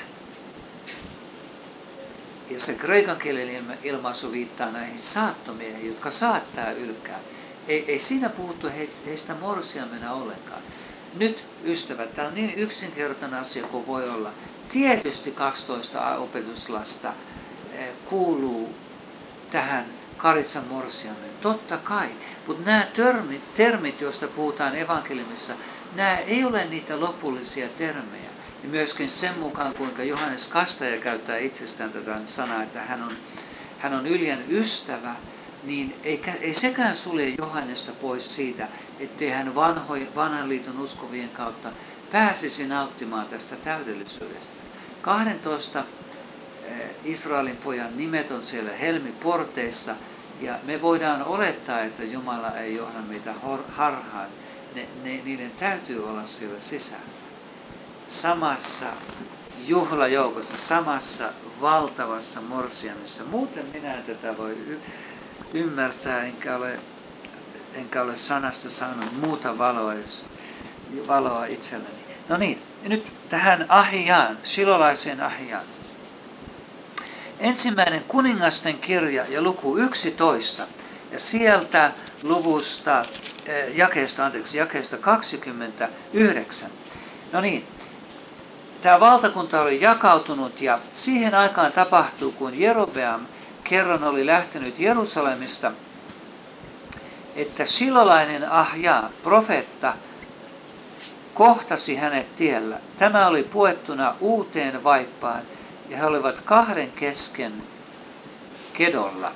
Ja se kreikan kielen ilmaisu viittaa näihin saattomiehiin, jotka saattaa ylkää. Ei, ei siinä puhuttu heistä morsiamena ollenkaan. Nyt ystävät, tämä on niin yksinkertainen asia kuin voi olla. Tietysti kaksitoista opetuslasta kuuluu tähän Karitsan morsiamen. Totta kai. Mutta nämä termit, termit, joista puhutaan evankeliumissa, nämä ei ole niitä lopullisia termejä. Ja myöskin sen mukaan, kuinka Johannes Kastaja käyttää itsestään tätä sanaa, että hän on, hän on Yljän ystävä, niin ei, ei sekään sulje Johannesta pois siitä, ettei hän vanho, vanhan liiton uskovien kautta pääsisi nauttimaan tästä täydellisyydestä. kahdentoista Israelin pojan nimet on siellä helmiporteissa, ja me voidaan olettaa, että Jumala ei johda meitä harhaan. Ne, ne, niiden täytyy olla siellä sisällä. Samassa juhlajoukossa, samassa valtavassa morsiamissa. Muuten minä en tätä voi y- ymmärtää, enkä ole, enkä ole sanasta saanut muuta valoa, valoa itselleni. No niin, nyt tähän Ahijaan, silolaiseen Ahijaan. Ensimmäinen kuningasten kirja ja luku yksitoista, ja sieltä luvusta, äh, jakeesta, anteeksi, jakeesta kaksikymmentäyhdeksän. No niin, tämä valtakunta oli jakautunut, ja siihen aikaan tapahtuu, kun Jerobeam kerran oli lähtenyt Jerusalemista, että silolainen Ahja, profeetta, kohtasi hänet tiellä. Tämä oli puettuna uuteen vaippaan, ja he olivat kahden kesken kedolla.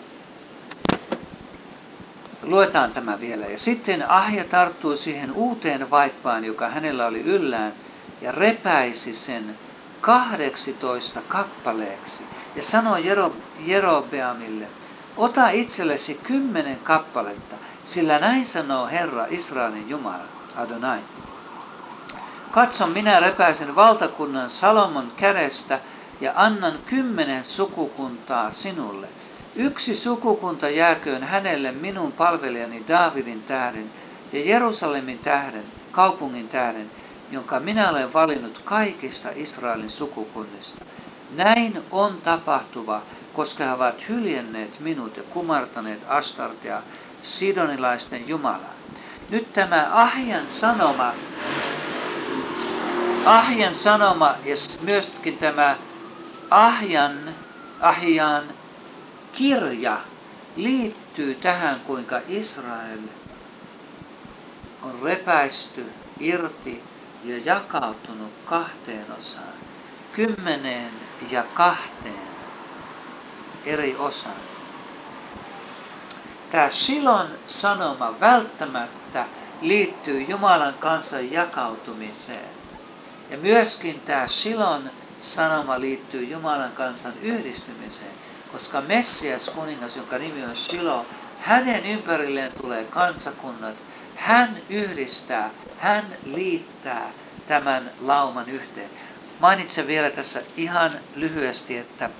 Luetaan tämä vielä. Ja sitten Ahja tarttui siihen uuteen vaippaan, joka hänellä oli yllään, ja repäisi sen kahdeksitoista kappaleeksi. Ja sanoi Jero, Jerobeamille, ota itsellesi kymmenen kappaletta, sillä näin sanoo Herra Israelin Jumala, Adonai. Katso, minä repäisen valtakunnan Salomon kädestä ja annan kymmenen sukukuntaa sinulle. Yksi sukukunta jääköön hänelle minun palvelijani Daavidin tähden ja Jerusalemin tähden, kaupungin tähden, jonka minä olen valinnut kaikista Israelin sukukunnista. Näin on tapahtuva, koska he ovat hyljenneet minut ja kumartaneet Astartea, sidonilaisten Jumalaa. Nyt tämä Ahjan sanoma, Ahjan sanoma ja myöskin tämä Ahjan, Ahjan kirja liittyy tähän, kuinka Israel on repäisty irti ja jakautunut kahteen osaan, kymmeneen ja kahteen eri osaan. Tämä Silon sanoma välttämättä liittyy Jumalan kansan jakautumiseen. Ja myöskin tämä Silon sanoma liittyy Jumalan kansan yhdistymiseen, koska Messias kuningas, jonka nimi on Shilo, hänen ympärilleen tulee kansakunnat, hän yhdistää, hän liittää tämän lauman yhteen. Mainitsen vielä tässä ihan lyhyesti, että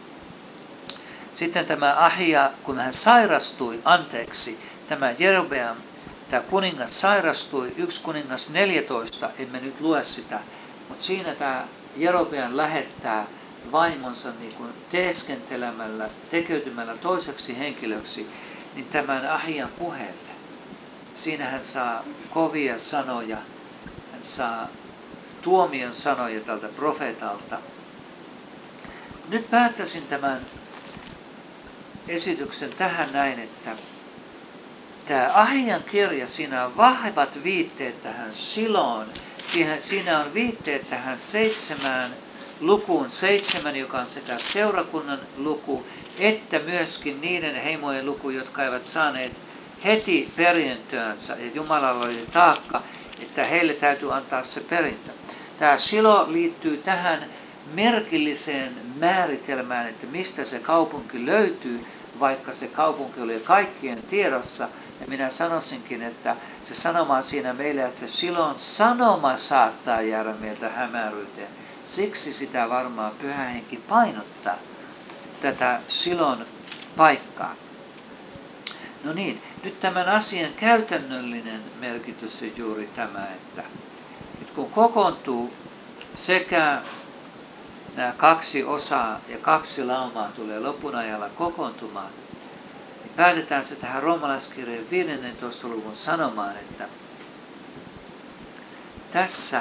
sitten tämä Ahia, kun hän sairastui, anteeksi, tämä Jerobeam, tämä kuningas sairastui, yksi kuningas neljätoista, emme nyt lue sitä, mutta siinä tämä Jerobeam lähettää vaimonsa niin kuin teeskentelemällä, tekeytymällä toiseksi henkilöksi, niin tämän Ahian puheelle. Siinä hän saa kovia sanoja, hän saa tuomion sanoja tältä profeetalta. Nyt päättäisin tämän esityksen tähän näin, että tämä Ahian kirja, siinä on vahvat viitteet tähän Siloon. Siinä on viitteet tähän seitsemään lukuun seitsemän, joka on sekä seurakunnan luku, että myöskin niiden heimojen luku, jotka eivät saaneet heti perintöänsä. Ja Jumalalla oli taakka, että heille täytyy antaa se perintö. Tämä Silo liittyy tähän merkilliseen määritelmään, että mistä se kaupunki löytyy, vaikka se kaupunki oli kaikkien tiedossa. Ja minä sanoisinkin, että se sanoma on siinä meille, että se Silon sanoma saattaa jäädä meiltä hämäryyteen. Siksi sitä varmaan Pyhä Henki painottaa, tätä Silon paikkaa. No niin, nyt tämän asian käytännöllinen merkitys on juuri tämä, että nyt kun kokoontuu sekä nämä kaksi osaa ja kaksi laumaa tulee lopun ajalla kokoontumaan, niin päätetään se tähän roomalaiskirjeen viidentoista luvun sanomaan, että tässä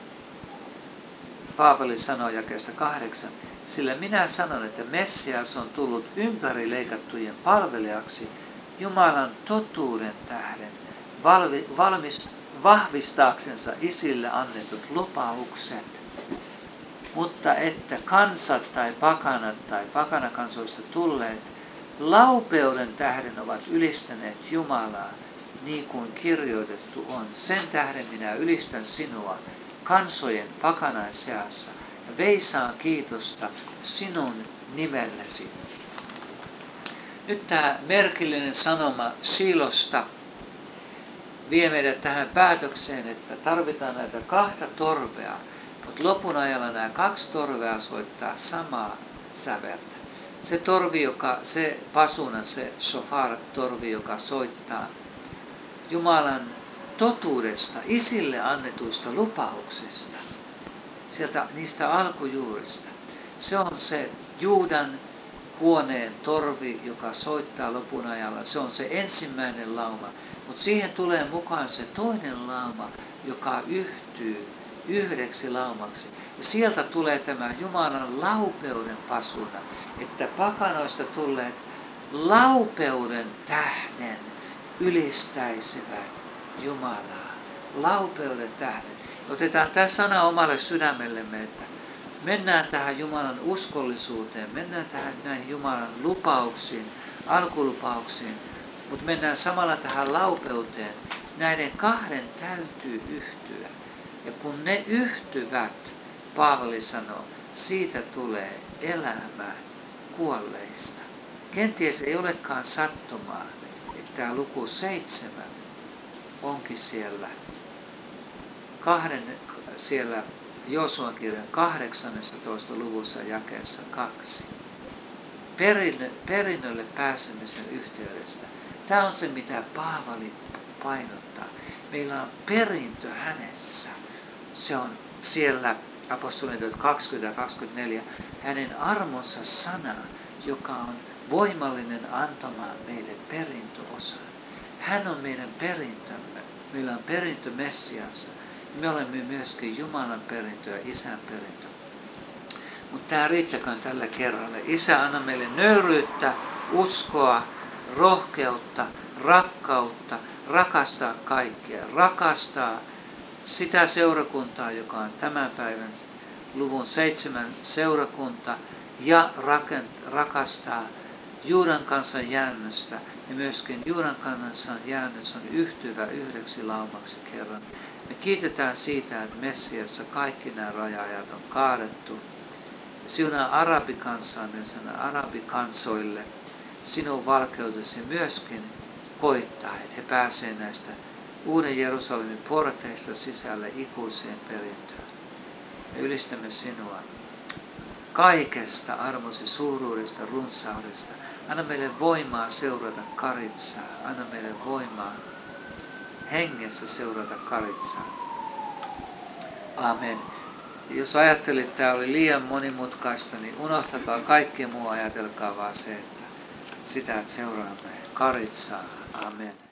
Paavali sanoo jakeesta kahdeksan, sillä minä sanon, että Messias on tullut ympärileikattujen palvelijaksi Jumalan totuuden tähden, valvi, valmis, vahvistaaksensa isille annetut lupaukset, mutta että kansat tai pakanat tai pakanakansoista tulleet laupeuden tähden ovat ylistäneet Jumalaa, niin kuin kirjoitettu on. Sen tähden minä ylistän sinua kansojen pakanaisseassa ja veisaan kiitosta sinun nimellesi. Nyt tämä merkillinen sanoma Siilosta vie meidät tähän päätökseen, että tarvitaan näitä kahta torvea, mutta lopun ajalla nämä kaksi torvea soittaa samaa säveltä. Se torvi, joka, se pasuna, se shofar-torvi, joka soittaa Jumalan totuudesta, isille annetuista lupauksista, sieltä niistä alkujuurista. Se on se Juudan huoneen torvi, joka soittaa lopun ajalla. Se on se ensimmäinen lauma, mutta siihen tulee mukaan se toinen lauma, joka yhtyy yhdeksi laumaksi. Ja sieltä tulee tämä Jumalan laupeuden pasuna, että pakanoista tulleet laupeuden tähden ylistäisivät Jumalaa. Laupeuden tähden. Otetaan tämä sana omalle sydämellemme, että mennään tähän Jumalan uskollisuuteen, mennään tähän näihin Jumalan lupauksiin, alkulupauksiin, mutta mennään samalla tähän laupeuteen. Näiden kahden täytyy yhtyä. Ja kun ne yhtyvät, Paavali sanoo, siitä tulee elämä kuolleista. Kenties ei olekaan sattumaa, että tämä luku seitsemän onkin siellä, kahden, siellä Joosuan kirjan kahdeksannessatoista luvussa jakeessa kaksi. Perinnö, perinnölle pääsemisen yhteydestä. Tämä on se, mitä Paavali painottaa. Meillä on perintö hänessä. Se on siellä apostolien kaksikymmentä kaksikymmentäneljä. Hänen armonsa sana, joka on voimallinen antamaan meille perintöosan. Hän on meidän perintömme. Meillä on perintö Messiassa. Me olemme myöskin Jumalan perintö ja Isän perintö. Mutta tämä riittäköön tällä kerralla. Isä, anna meille nöyryyttä, uskoa, rohkeutta, rakkautta, rakastaa kaikkea. Rakastaa sitä seurakuntaa, joka on tämän päivän luvun seitsemän seurakunta, ja rakent- rakastaa Juudan kansan jäännöstä. Ja myöskin Juudan kansan jäännös on yhtyvä yhdeksi laumaksi kerran. Me kiitetään siitä, että Messiassa kaikki nämä raja-ajat on kaadettu. Siunaa arabikansaan ja sana arabikansoille sinun valkeutesi myöskin koittaa, että he pääsevät näistä uuden Jerusalemin porteista sisälle ikuiseen perintöön. Me ylistämme sinua kaikesta armosi suuruudesta, runsaudesta. Anna meille voimaa seurata Karitsaa. Anna meille voimaa hengessä seurata Karitsaa. Amen. Jos ajattelit, että tämä oli liian monimutkaista, niin unohtakaa kaikki muu, ajatelkaa vaan se, että sitä, että seuraamme Karitsaa. Amen.